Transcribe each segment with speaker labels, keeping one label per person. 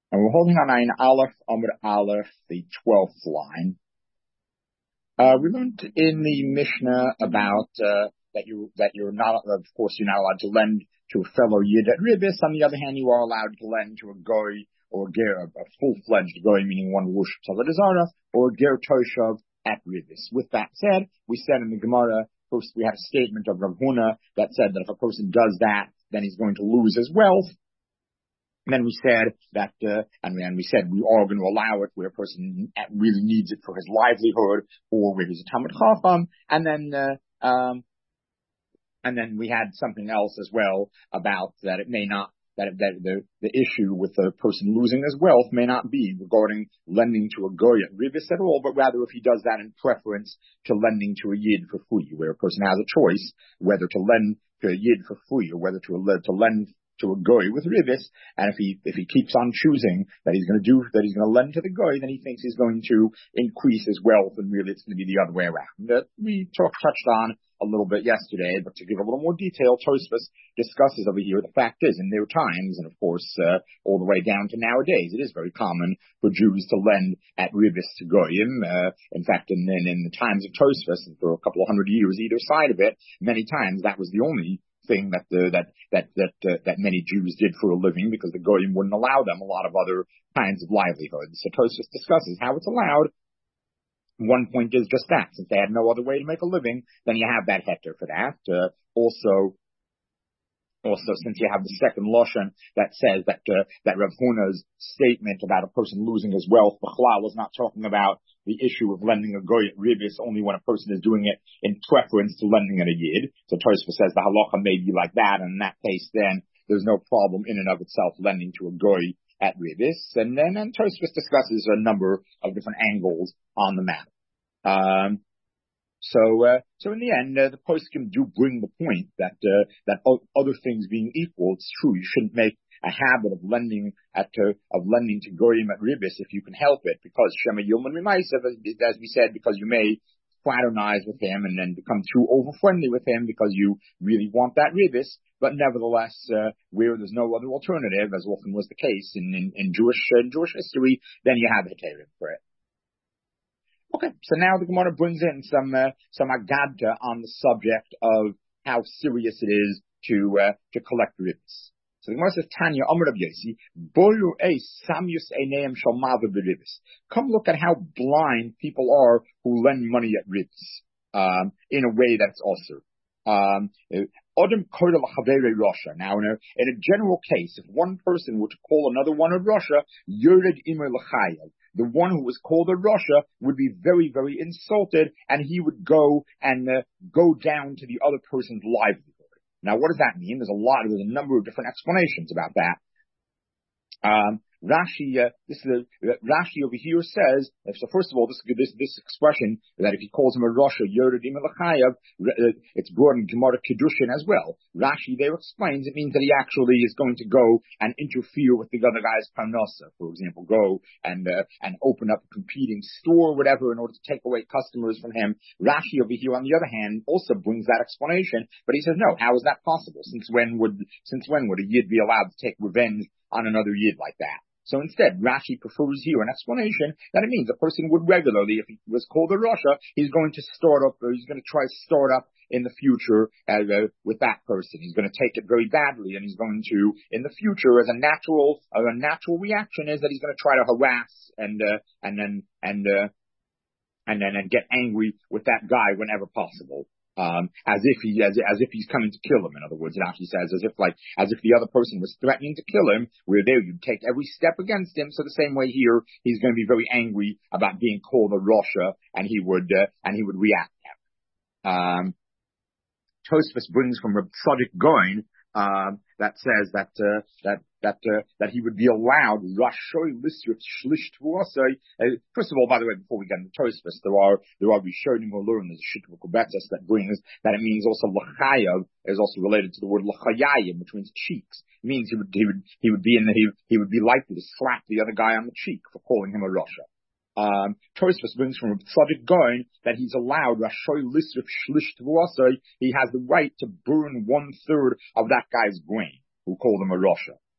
Speaker 1: And we're holding on Ayin Aleph, Amud Aleph, the 12th line. We learned in the Mishnah about that you're not, of course, you're not allowed to lend to a fellow Yid at Ribis. On the other hand, you are allowed to lend to a Goy or a Ger, a full-fledged Goy, meaning one who worships Avodah Zarah, or a Ger Toshav at Ribis. With that said, we said in the Gemara, first we had a statement of Rav Huna that said that if a person does that, then he's going to lose his wealth. And then we said that, and we said we are going to allow it where a person really needs it for his livelihood or where he's a Talmid Chacham. And then we had something else as well about that it may not, that the issue with the person losing his wealth may not be regarding lending to a Goy at Ribis at all, but rather if he does that in preference to lending to a Yid for free, where a person has a choice whether to lend to a Yid for free or whether to lend to a Goy with Ribis, and if he keeps on choosing that he's going to lend to the Goy, then he thinks he's going to increase his wealth, and really it's going to be the other way around. That we touched on a little bit yesterday, but to give a little more detail, Tosfos discusses over here the fact is, in their times, and of course all the way down to nowadays, it is very common for Jews to lend at Ribis to Goyim. In fact, in the times of Tosfos, and for a couple of hundred years either side of it, many times that was the only thing that many Jews did for a living, because the Goyim wouldn't allow them a lot of other kinds of livelihoods. So Tosfos discusses how it's allowed. One point is just that, since they had no other way to make a living, then you have that heter for that. Also, since you have the second lashon that says that Rav Huna's statement about a person losing his wealth, B'chlal, was not talking about the issue of lending a Goy at Ribis only when a person is doing it in preference to lending at a Yid. So Tosfos says the halacha may be like that, and in that case, then there's no problem in and of itself lending to a Goy at Ribis. And then Tosfos discusses a number of different angles on the matter. So in the end, the poskim do bring the point that other things being equal, it's true, you shouldn't make a habit of lending to Goyim at Ribis if you can help it, because Shema Yilman Remaisav, as we said, because you may fraternize with him and then become too over-friendly with him because you really want that Ribis. But nevertheless, where there's no other alternative, as often was the case in Jewish history, then you have heterim for it. Okay, so now the Gemara brings in some agadta on the subject of how serious it is to collect Ribis. So the Gemara says, Tanya, Amar Rav Yosi, Boru Samyus Eineim Shalmava b'Ribis. Come look at how blind people are who lend money at Ribis, in a way that's also. Adam Kodal Chavere Russia. Now, in a general case, if one person were to call another one of Russia, Yored Imer L'chayav, the one who was called a Russia would be very, very insulted, and he would go down to the other person's livelihood. Now, what does that mean? There's a number of different explanations about that. Rashi over here says, so first of all, this expression that if he calls him a Rasha, Yeredim Elachayav, it's brought in Gemara Kedushin as well. Rashi there explains it means that he actually is going to go and interfere with the other guy's parnasa. For example, go and open up a competing store or whatever in order to take away customers from him. Rashi over here, on the other hand, also brings that explanation, but he says, no, how is that possible? Since when would a Yid be allowed to take revenge on another Yid like that? So instead, Rashi prefers here an explanation that it means a person would regularly, if he was called a Rasha, he's going to try to start up in the future with that person. He's going to take it very badly, and he's going to, in the future, as a natural reaction is that he's going to try to harass and then get angry with that guy whenever possible. As if he's coming to kill him. In other words, it actually says as if the other person was threatening to kill him, where there you'd take every step against him. So the same way here, he's going to be very angry about being called a Rasha, and he would react. Tosfos brings from Reb Tzadok Goin that says that he would be allowed Rashoy Lisrif Shlish Tvuasai. First of all, by the way, before we get into Tosfos, there are Rishonim who learn there's a Shitva Kubetzes that brings that it means also Lachayav is also related to the word Lachayayim, which means cheeks. It means he would be likely to slap the other guy on the cheek for calling him a Rasha. Tosfos brings from Tzadok Goin that he's allowed Rashoy Lisrif Shlish Tvuasai. He has the right to burn 1/3 of that guy's grain who called him a Rasha.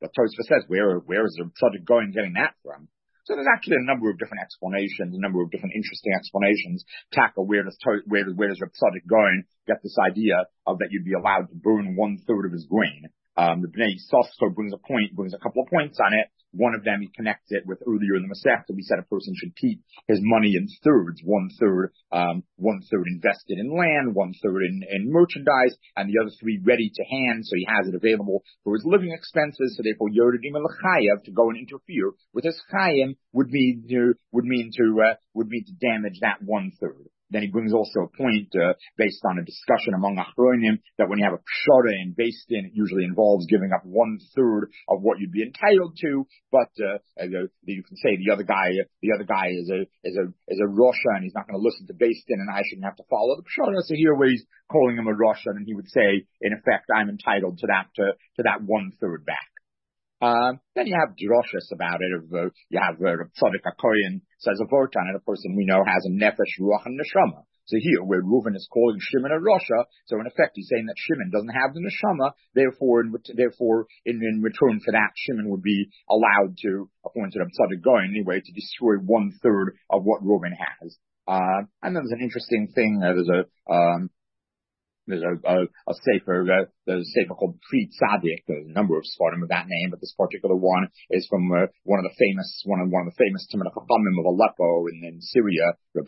Speaker 1: the Tosfos says, where is the tzaddik going getting that from? So there's actually a number of different explanations, a number of different interesting explanations. Tackle where does Reb Tzaddik going get this idea of that you'd be allowed to burn 1/3 of his grain? The Bnei Yissaschar brings a couple of points on it. One of them, he connects it with earlier in the Masechta. We said a person should keep his money in thirds, 1/3 invested in land, 1/3 in merchandise, and the other 3 ready to hand, so he has it available for his living expenses. So therefore, Yoredim L'chayav, to go and interfere with his chayim would mean to damage that 1/3. Then he brings also a point based on a discussion among Achronim that when you have a pshara in Beis Din, it usually involves giving up 1/3 of what you'd be entitled to. But you can say the other guy is a Rosha and he's not going to listen to Beis Din, and I shouldn't have to follow the pshara. So here, where he's calling him a Rosha, and he would say, in effect, I'm entitled to that 1/3 back. Then you have droshes about it. You have Tzaddik HaKohen says a vort on it. A person we know has a nefesh, ruach, and neshama. So here, where Reuven is calling Shimon a Rasha, so in effect he's saying that Shimon doesn't have the neshama. Therefore, in return for that, Shimon would be allowed to, according to the Tzaddik Goyen anyway, to destroy 1/3 of what Reuven has. And then there's an interesting thing. There's a sefer called Pri Tzaddik. There's a number of svarim of that name, but this particular one is from one of the famous Talmidei Chachamim of Aleppo in Syria, Reb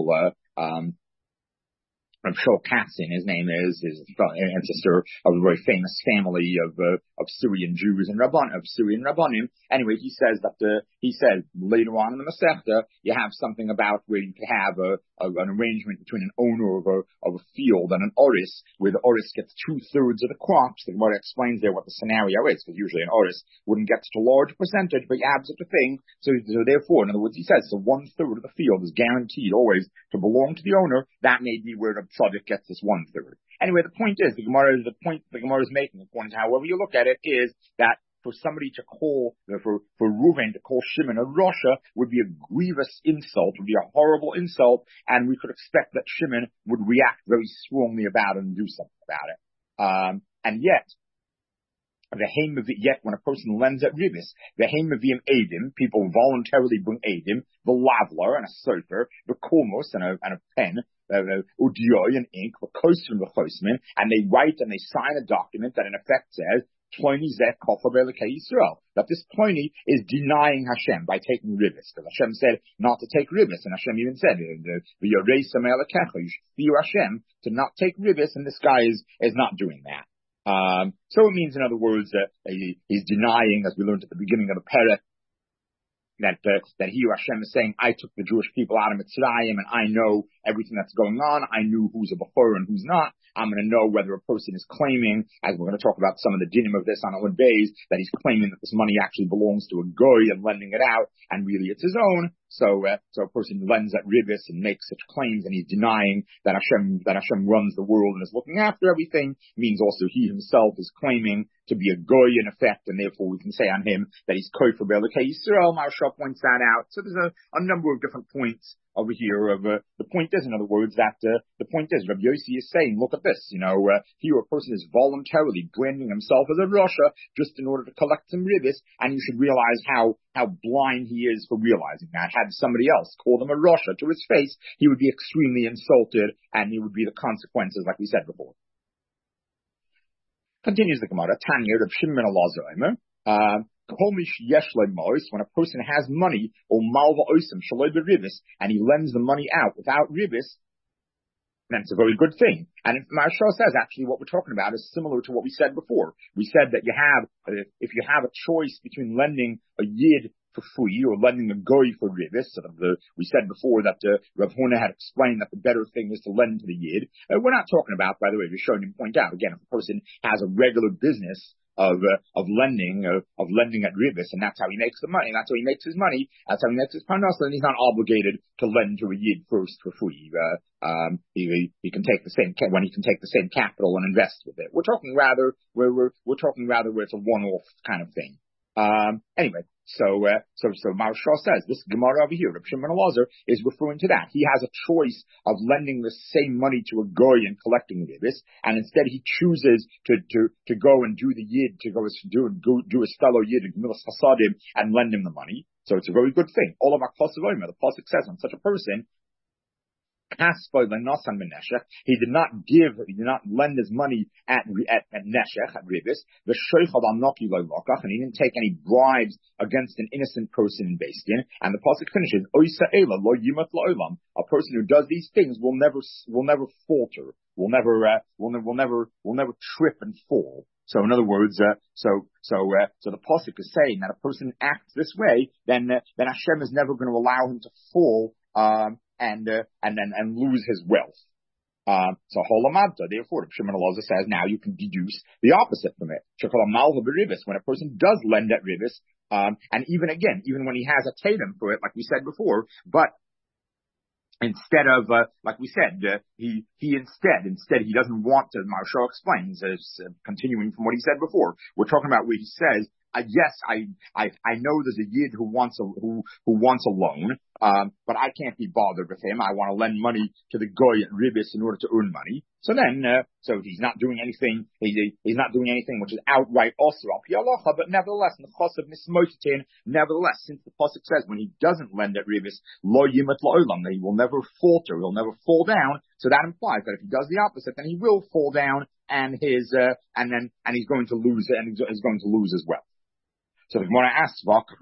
Speaker 1: Shaul Katzin, his name is ancestor of a very famous family of Syrian Jews and Syrian Rabbanim. Anyway, he says later on in the Masechta, you have something about where you could have an arrangement between an owner of a field and an oris, where the oris gets 2/3 of the crops. The Gemara explains there what the scenario is, because usually an oris wouldn't get such a large percentage, but you have such a thing. So therefore, in other words, he says, so 1/3 of the field is guaranteed always to belong to the owner. That may be where the tzaddik gets this 1/3. Anyway, the point is, the point the Gemara is making, according to however you look at it, is that for somebody to call, for Reuven to call Shimon a Rasha would be a grievous insult, would be a horrible insult, and we could expect that Shimon would react very strongly about it and do something about it. And yet, when a person lends at ribis, v'heim edim, people voluntarily bring edim, the lavlar and a sofer, the kolmos and a pen, udioy and ink, the kosman, and they write and they sign a document that in effect says, that this Pliny is denying Hashem by taking ribis, because Hashem said not to take ribis, and Hashem even said, you should fear Hashem to not take ribis, and this guy is not doing that. So it means, in other words, that he's denying, as we learned at the beginning of the Perek, that here Hashem is saying, I took the Jewish people out of Mitzrayim, and I know everything that's going on. I knew who's a Bechor and who's not. I'm going to know whether a person is claiming, as we're going to talk about some of the dinim of this on Amud Beis, that he's claiming that this money actually belongs to a goy and lending it out, and really it's his own. So a person lends at ribis and makes such claims, and he's denying that Hashem runs the world and is looking after everything, means also he himself is claiming to be a goy in effect, and therefore we can say on him that he's kofer be'elokei Yisrael. Maharsha points that out. So there's a number of different points over here of the point is, in other words, that the point is, Rabbi Yossi is saying, look at this, here a person is voluntarily branding himself as a Rasha just in order to collect some ribis, and you should realize how blind he is for realizing that. Had somebody else called him a Rasha to his face, he would be extremely insulted, and it would be the consequences, like we said before. Continues the Gemara, Tanya of Shimon Elazar, when a person has money, or malva osim shaloi beribis, and he lends the money out without ribis, then it's a very good thing. And Maharsha says, actually, what we're talking about is similar to what we said before. We said that if you have a choice between lending a yid for free or lending a goy for ribis, we said before that Rav Huna had explained that the better thing is to lend to the yid. We're not talking about, by the way, we're showing him point out, again, if a person has a regular business of lending at ribis, and that's how he makes the money, and that's how he makes his money, that's how he makes his parnasa, and he's not obligated to lend to a yid first for free. He can take the same capital and invest with it. We're talking rather where it's a one-off kind of thing. Anyway, So Maharsha says this Gemara over here, Reb Shimon Elazar, is referring to that. He has a choice of lending the same money to a goy and collecting ribis, and instead he chooses to go and do the yid, to go do his fellow yid, Gemilas Chasadim, and lend him the money. So it's a very good thing. All of our Kosavoima, the pasuk says on such a person, he did not lend his money at Neshech, at Ribis, and he didn't take any bribes against an innocent person in Beis Din. And the pasuk finishes, a person who does these things will never falter, will never trip and fall. So in other words, so the pasuk is saying that a person acts this way, then Hashem is never going to allow him to fall, and lose his wealth. So Holamadta, therefore, Shimon Elazar says now you can deduce the opposite from it. When a person does lend at ribis, and even when he has a tatum for it, like we said before, but instead of, like we said, he doesn't want to, Maharsha explains, continuing from what he said before, we're talking about where he says, yes, I know there's a yid who wants a loan, but I can't be bothered with him. I want to lend money to the goy at ribis in order to earn money. So then, so he's not doing anything. He's not doing anything which is outright also al pi halacha, but nevertheless, nevertheless, since the pasuk says when he doesn't lend at ribis, lo yimat la'olam, that he will never falter, he'll never fall down. So that implies that if he does the opposite, then he will fall down, and he's going to lose, and he's going to lose as well. So the Gemara asks,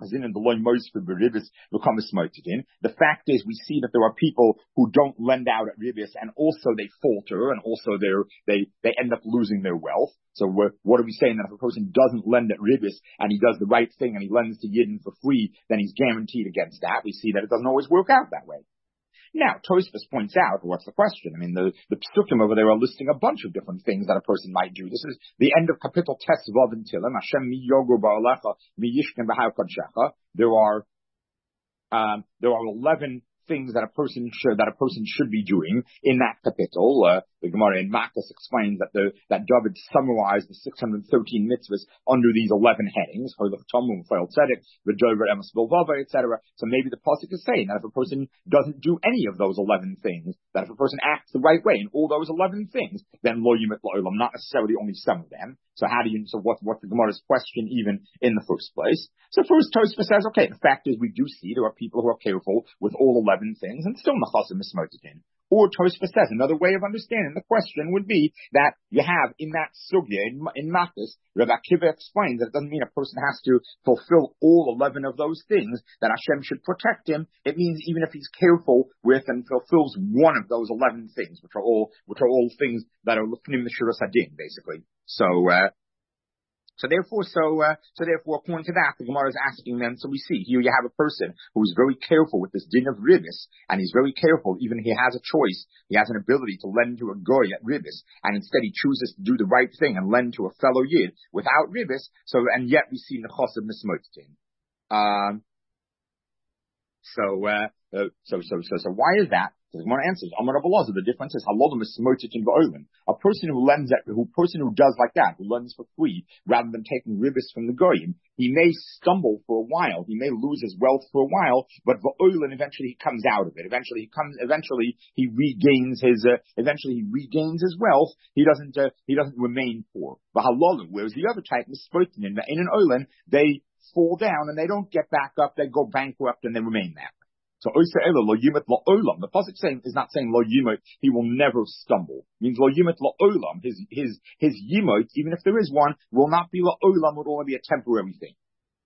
Speaker 1: the fact is we see that there are people who don't lend out at ribis and also they falter and also they end up losing their wealth. So what are we saying? That if a person doesn't lend at ribis and he does the right thing and he lends to Yidden for free, then he's guaranteed against that. We see that it doesn't always work out that way. Now, Tosfos points out, what's the question? I mean, the Psukim over there are listing a bunch of different things that a person might do. This is the end of Kapitel Tes Vav and Tilim. Hashem mi yogur ba'alecha mi yishken b'ha'u kadshecha. There are 11 things that a person should be doing in that kapitel. The Gemara in Makkas explains that David summarized the 613 mitzvahs under these 11 headings, etc. So maybe the pasuk is saying that if a person doesn't do any of those 11 things, that if a person acts the right way in all those 11 things, then lo yimat la'olam, not necessarily only some of them. So what's the Gemara's question even in the first place? So first Tosfos says, okay, the fact is we do see there are people who are careful with all 11 things and still nachasim mismotikin. Or Tosfos says another way of understanding the question would be that you have in that sugya in Makkas, Rav Akiva explains that it doesn't mean a person has to fulfill all 11 of those things, that Hashem should protect him. It means even if he's careful with and fulfills one of those 11 things, which are all things that are lifnim l'shuras hadin, basically. So therefore, according to that, the Gemara is asking them, so we see here you have a person who is very careful with this din of ribis, and he's very careful, even if he has a choice, he has an ability to lend to a goy at ribis, and instead he chooses to do the right thing and lend to a fellow yid without ribis, and yet we see nechos of mismotin. So why is that? The Gemara answers, Amar Rav Elazar, the difference is halodom is smotikin va'olin. A person who does like that, who lends for free, rather than taking ribis from the goyim, he may stumble for a while, he may lose his wealth for a while, but va'olin eventually he comes out of it. Eventually he regains his wealth. He doesn't remain poor. V'halolin, whereas the other type is smotin in an olin, they fall down and they don't get back up, they go bankrupt and they remain there. So lo yimat la'olam. The pasuk is not saying lo yimot, he will never stumble. It means lo yimat la'olam. His yimot, even if there is one, will not be la'olam, would only be a temporary thing.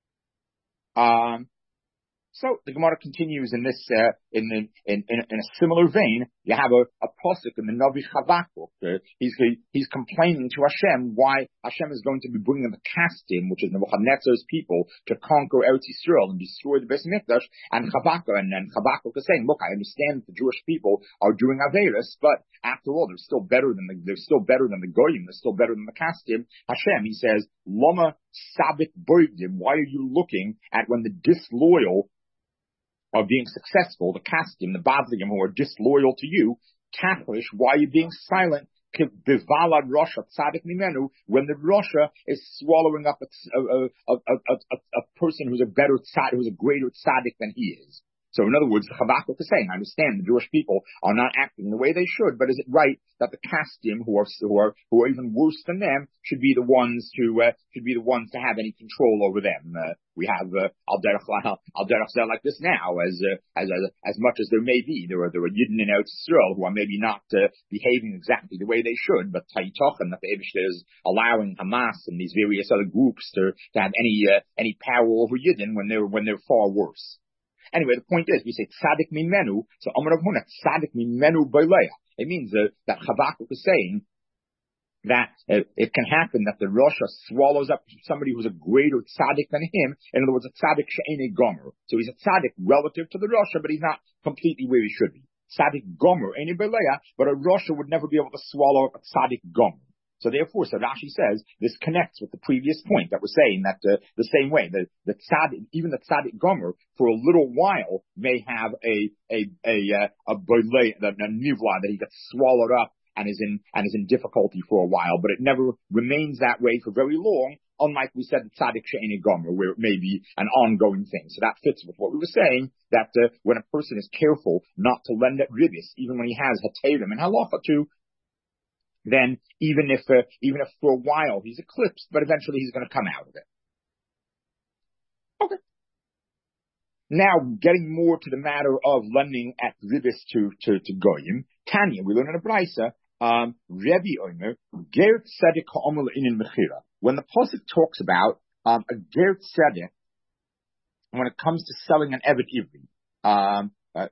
Speaker 1: So the Gemara continues in this in a similar vein. You have a pasuk in the Navi Chavakuk. He's complaining to Hashem why Hashem is going to be bringing the Kasdim, which is Nebuchadnezzar's people, to conquer Eretz Yisrael and destroy the Beis Mikdash. And Chavakuk is saying, look, I understand that the Jewish people are doing Averis, but after all, they're still better than the Goyim. They're still better than the Kasdim. Hashem, he says, Loma Sabit Boigdim. Why are you looking at when the disloyal are being successful, the Kasdim, the Badligim, who are disloyal to you, Katholish, why are you being silent? Bivalad Russia, Tzadik Nimenu, when the Russia is swallowing up a person who's a better tzaddik, who's a greater tzaddik than he is. So in other words, Habakkuk is saying, I understand the Jewish people are not acting the way they should, but is it right that the Kasdim, who are even worse than them, should be the ones to have any control over them? We have al derech zeh like this now, as much as there may be, there are Yidden in Eretz Yisrael who are maybe not behaving exactly the way they should, but Taitochen, that the Eibishter is allowing Hamas and these various other groups to have any power over Yidden when they're far worse. Anyway, the point is, we say tzaddik mimenu, so Amar Rav Huna, tzaddik mimenu b'leia. It means that Habakkuk is saying that it can happen that the Rasha swallows up somebody who's a greater tzaddik than him. In other words, a tzaddik she'ene gomer. So he's a tzaddik relative to the Rasha, but he's not completely where he should be. Tzaddik gomer, ene b'leia, but a Rasha would never be able to swallow up a tzaddik gomer. So therefore, so Rashi says, this connects with the previous point that we're saying that the same way, the tzaddik, even the tzaddik gomer, for a little while, may have a nivla, that he gets swallowed up and is in difficulty for a while, but it never remains that way for very long, unlike we said the tzaddik she'ene gomer, where it may be an ongoing thing. So that fits with what we were saying, that when a person is careful not to lend at ribis, even when he has heterim and halacha too, then even if for a while he's eclipsed, but eventually he's going to come out of it. Okay. Now, getting more to the matter of lending at ribis to goyim, Tanya, we learn in a brisa, Rebbe Omer, ger tzedek ha'omer le'inin mechira. When the pasuk talks about a ger tzedek, when it comes to selling an eved ivri,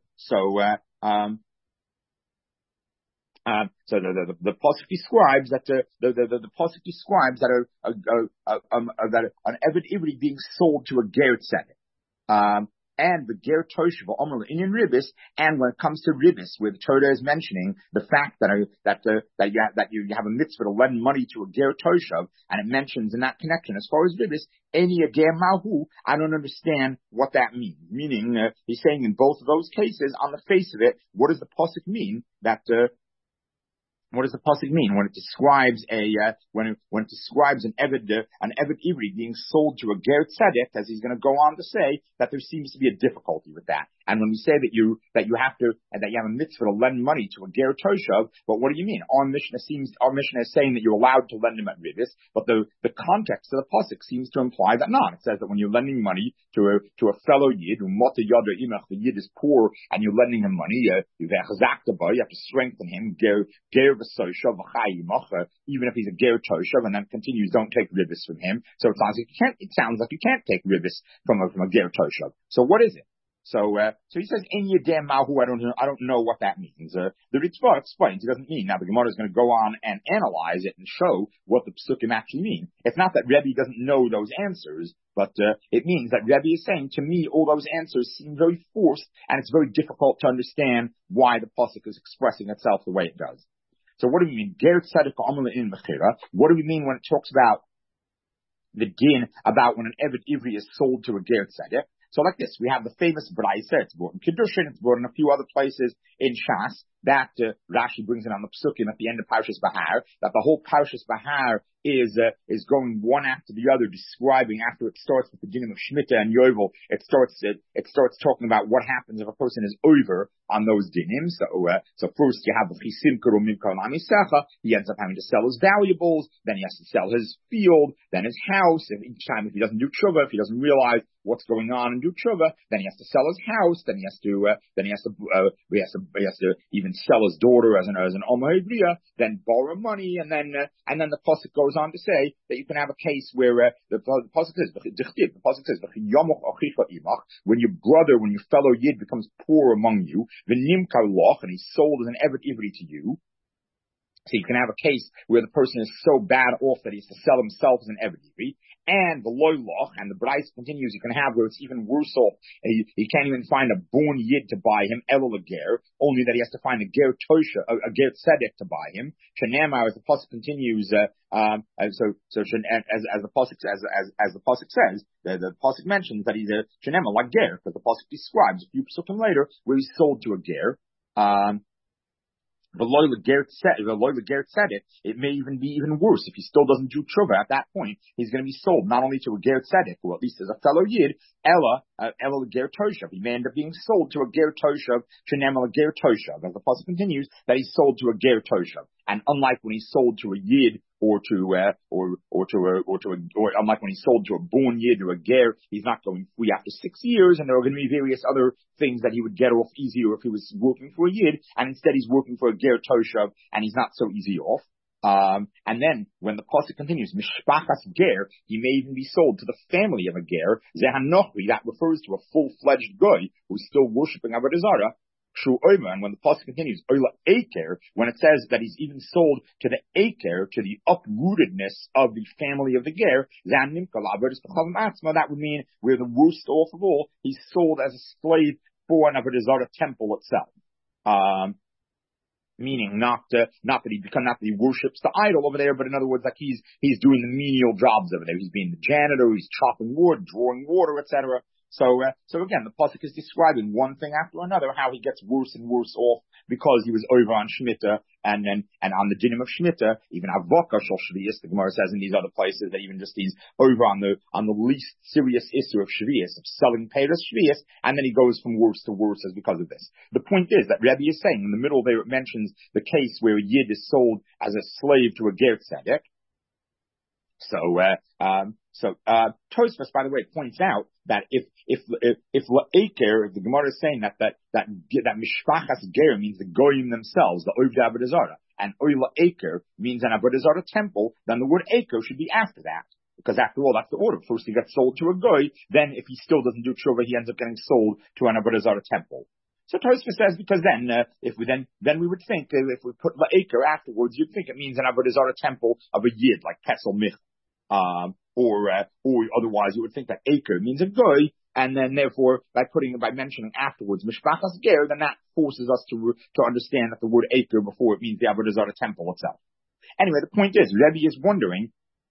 Speaker 1: so the pasuk describes that the pasuk describes that an eved ivri being sold to a ger tzedek, and the ger toshav omer le'inin ribis, and when it comes to ribis, where the Torah is mentioning the fact that you have a mitzvah to lend money to a ger toshav, and it mentions in that connection as far as ribis, any ger mahu, I don't understand what that means. Meaning, he's saying in both of those cases, on the face of it, what does the pasuk mean that? What does the pasuk mean when it describes when it describes an eved ivri being sold to a ger tzedek, as he's going to go on to say that there seems to be a difficulty with that. And when we say that you have a mitzvah to lend money to a ger toshav, but what do you mean? Our Mishnah is saying that you're allowed to lend him at ribis, but the context of the pasuk seems to imply that not. It says that when you're lending money to a fellow yid, the yid is poor, and you're lending him money, you have to strengthen him, even if he's a ger toshav, and then continues, don't take ribis from him. So it sounds like you can't take ribis from a ger toshav. So what is it? So he says, "En yedem mahu." I don't know what that means. The Ritzvah explains it doesn't mean. Now the Gemara is going to go on and analyze it and show what the psukim actually mean. It's not that Rebbe doesn't know those answers, but it means that Rebbe is saying, to me, all those answers seem very forced, and it's very difficult to understand why the pasuk is expressing itself the way it does. So what do we mean? Ger tzedek ha'omer le'inin mechira. What do we mean when it talks about the din about when an eved ivri is sold to a ger tzedek? So like this, we have the famous Braisa, it's brought in Kiddushin, it's brought in a few other places in Shas, that Rashi brings in on the Psukim at the end of Parshas Bahar, that the whole Parshas Bahar is going one after the other, describing, after it starts with the dinim of Shemitah and Yovel, it starts talking about what happens if a person is over on those dinim. So first you have the Chisim Kuru Mimkar Lamisecha, he ends up having to sell his valuables, then he has to sell his field, then his house, and each time if he doesn't do tshuva, if he doesn't realize what's going on and do tshuva, then he has to sell his house, then he has to even sell his daughter as an Omer Ivriya, then borrow money, and then the pasuk goes on to say that you can have a case where the pasuk says, when your fellow yid becomes poor among you, and he's sold as an eved ivri to you. So you can have a case where the person is so bad off that he has to sell himself as an eved ivri. And the loyloch, and the Brais continues, you can have where it's even worse off. He can't even find a born yid to buy him, elul ger, only that he has to find a ger tosha, a ger tzedek to buy him. Shenema, as the pasuk continues, as the pasuk says, the pasuk mentions that he's a shenema like ger, because the pasuk describes a few pasukim later where he's sold to a ger. The Gert said it. It may even be even worse if he still doesn't do tshuva at that point. He's going to be sold not only to a Gert Tzedek, or at least as a fellow Yid, Ella Ger Toshav. He may end up being sold to a Ger Toshav, Shenemel Ger Toshav. As the pasuk continues, that he's sold to a Ger Toshav. And unlike when he's sold to a Yid or unlike when he's sold to a born Yid or a Ger, he's not going free after 6 years, and there are going to be various other things that he would get off easier if he was working for a Yid, and instead he's working for a Ger Toshav, and he's not so easy off. And then when the pasuk continues, Mishpachas Ger, he may even be sold to the family of a Ger. Zehanochri, that refers to a full-fledged guy who's still worshipping Avodah Zarah. And when the pasuk continues, Oila Aker, when it says that he's even sold to the Aker, to the uprootedness of the family of the Ger, that would mean we're the worst off of all. He's sold as a slave for an Avodah Zarah temple itself. Meaning not that he worships the idol over there, but in other words, like he's doing the menial jobs over there. He's being the janitor, he's chopping wood, drawing water, etc. So again, the pasuk is describing one thing after another, how he gets worse and worse off because he was over on Shemitah and on the dinim of Shemitah, even Avoka Shal Shvius, the Gemara says in these other places that even just he's over on the least serious issue of Shvius, of selling Peiros Shvius, and then he goes from worse to worse as because of this. The point is that Rebbe is saying in the middle there it mentions the case where a Yid is sold as a slave to a Ger Tzedek. Tosfos, by the way, points out that if La'aker, if the Gemara is saying that Mishpachas Ger means the Goyim themselves, the Ovdei Avodah Zarah, and Oy La'aker means an Avodah Zarah temple, then the word Aker should be after that. Because after all, that's the order. First he gets sold to a Goy, then if he still doesn't do tshuva, he ends up getting sold to an Avodah Zarah temple. So Tosfos says, because then, then we would think, if we put La'aker afterwards, you'd think it means an Avodah Zarah temple of a Yid, like Pesel Mich. Or otherwise you would think that Aker means a Goy, and then therefore by mentioning afterwards Mishpachas Ger, then that forces us to understand that the word Aker before it means the Avodah Zarah temple itself. Anyway, the point is, Rebbe is wondering,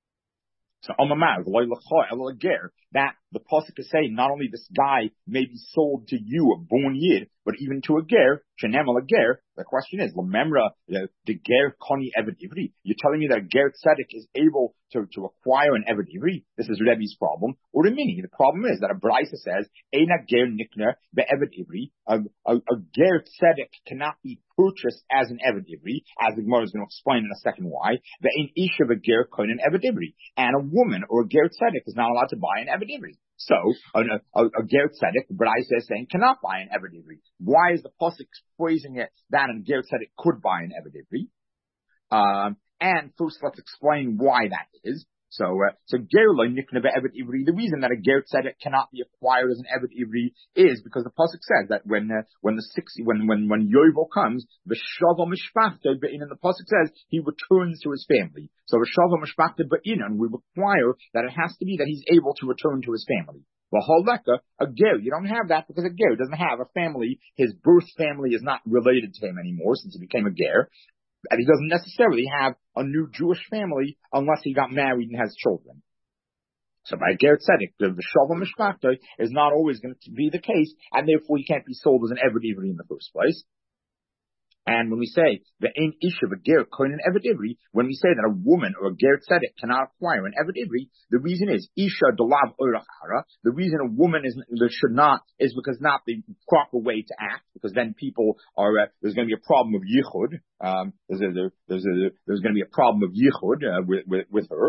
Speaker 1: that the pasuk is saying not only this guy may be sold to you, a born Yid, but even to a Ger, Shenemel a Ger. The question is, Lememra, the Ger Koni Eved Ivri. You're telling me that a Ger Tzedek is able to acquire an Eved Ivri? This is Rebbe's problem. Or the mini. The problem is that a Braisa says, Eina Ger Nikner be Eved Ivri. A Ger Tzedek cannot be purchased as an Eved Ivri, as the Gemara is going to explain in a second why. The Ein Ish of a Ger Koinen Eved Ivri. And a woman or a Ger Tzedek is not allowed to buy an Eved Ivri. So, a Ger Tzedek, the Braisa is saying, cannot buy an Eved Ivri. Why is the pasuk phrasing it that a Ger Tzedek could buy an Eved Ivri? And first let's explain why that is. So Ger lo nikna be'Eved Ivri, the reason that a Ger Tzedek cannot be acquired as an Eved Ivri is because the pasuk says that when Yovel comes, v'shava mishpachta be'inan, the pasuk says he returns to his family. So v'shava mishpachta be'inan, we require that it has to be that he's able to return to his family. V'holeka, a Ger, you don't have that because a Ger doesn't have a family. His birth family is not related to him anymore since he became a Ger. And he doesn't necessarily have a new Jewish family unless he got married and has children. So by Ger Tzedek, the Shalom Mishpachta is not always going to be the case, and therefore he can't be sold as an Eved Ivri in the first place. And when we say the Ein Ish of a Ger Koinen Eved Ivri, when we say that a woman or a Ger Tzedek cannot acquire an Eved Ivri, the reason is Isha Dolav Oirachara. The reason a woman should not is because not the proper way to act, because then people are there's going to be a problem of yichud. There's going to be a problem of yichud with her.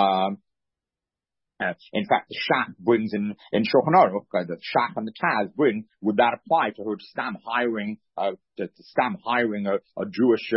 Speaker 1: In fact, the Shach brings in Shulchan Aruch, the Shach and the Taz bring, would that apply to her to stop hiring a Jewish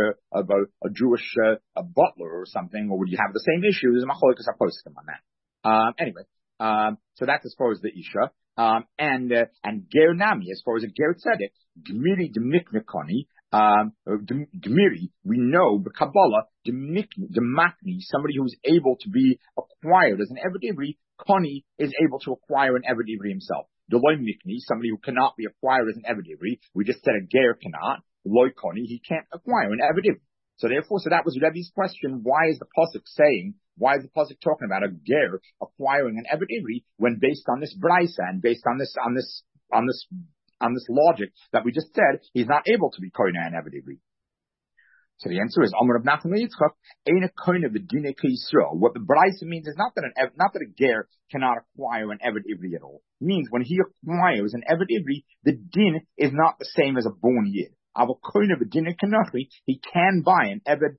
Speaker 1: butler or something, or would you have the same issue? There's a machlokes haposkim on that. Anyway, so that's as far as the Isha. And Ger Nami, as far as a Ger Tzedek, Gmiri Demiknikoni, Gmiri, we know the Kabbalah, Demakni, somebody who's able to be acquired as an Eved Ivri, Koni is able to acquire an Eved Ivri himself. Deloy Mikni, somebody who cannot be acquired as an Eved Ivri, we just said a Ger cannot, Deloy Koni, he can't acquire an Eved Ivri. So therefore, that was Rebbe's question, why is the pasuk talking about a Ger acquiring an Eved Ivri when based on this Braisa and based on this logic that we just said, he's not able to be Koina and Eved Ivri. So the answer is Amar of Nachman Yitzchak, Eina Koina V'Dinei Yisrael. What the Braisa means is not that a ger cannot acquire an Eved Ivri at all. It means when he acquires an Eved Ivri, the din is not the same as a born Yid. Aval Koina V'Dinei Kanachi, he can buy an Eved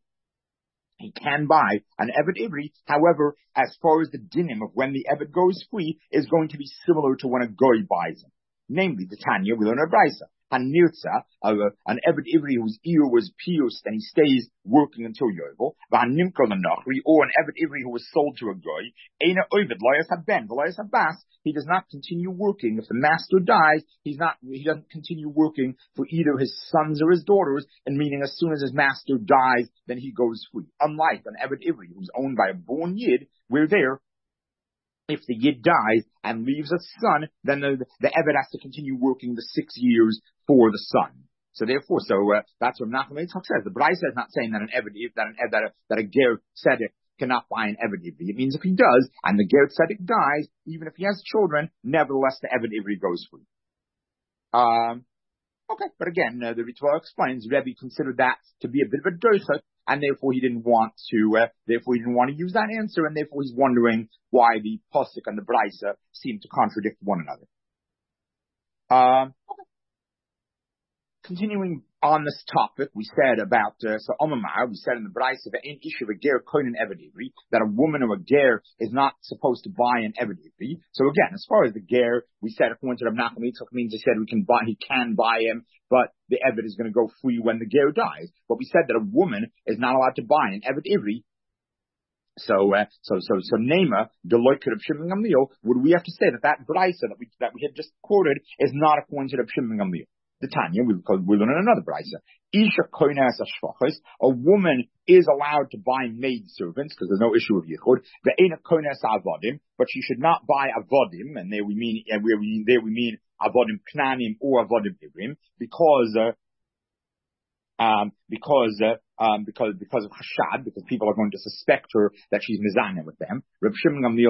Speaker 1: Ivri. However, as far as the dinim of when the Eved goes free is going to be similar to when a goy buys him. Namely, the Tanya, we learn a Braisa. Hanirtza, an Eved Ivri whose ear was pierced and he stays working until Yovel, V'hanimkar l'nachri, or an Eved Ivri who was sold to a goy, Eina Ovid, Loyas Haben, Loyas Habas, he does not continue working. If the master dies, he doesn't continue working for either his sons or his daughters, and meaning as soon as his master dies, then he goes free. Unlike an Eved Ivri who's owned by a born Yid, where there, if the Yid dies and leaves a son, then the Eved has to continue working the 6 years for the son. So therefore, that's what Nachman Yitzchak says. The Braisa is not saying that that a ger tzedek cannot buy an Eved Ivri. It means if he does, and the ger tzedek dies, even if he has children, nevertheless the Eved Ivri goes free. Okay, but again, the Ritva explains Rebbe considered that to be a bit of a doichet, and therefore he didn't want to use that answer, and therefore he's wondering why the Pasuk and the Braisa seem to contradict one another. Okay. Continuing on this topic, we said about, Omamar, we said in the Braisa, that a woman or a ger is not supposed to buy an Eved Ivri. So again, as far as the ger, we said according to Rav Nachman Yitzchak means he said he can buy him, but the Eved is going to go free when the ger dies. But we said that a woman is not allowed to buy an Eved Ivri. So Nema, Deloitte Reb Shimon Gamliel, would we have to say that Braisa that we had just quoted is not according to Reb Shimon Gamliel? The Tanya, we learn in another Braisa. Isha koinas ashvachos, a woman is allowed to buy maid servants, because there's no issue with yichud. Ve'ena koinas avodim, but she should not buy avodim, and there we mean avodim knanim or avodim ivrim, because of Hashad, because people are going to suspect her that she's mizana with them. Reb Shimon Gamliel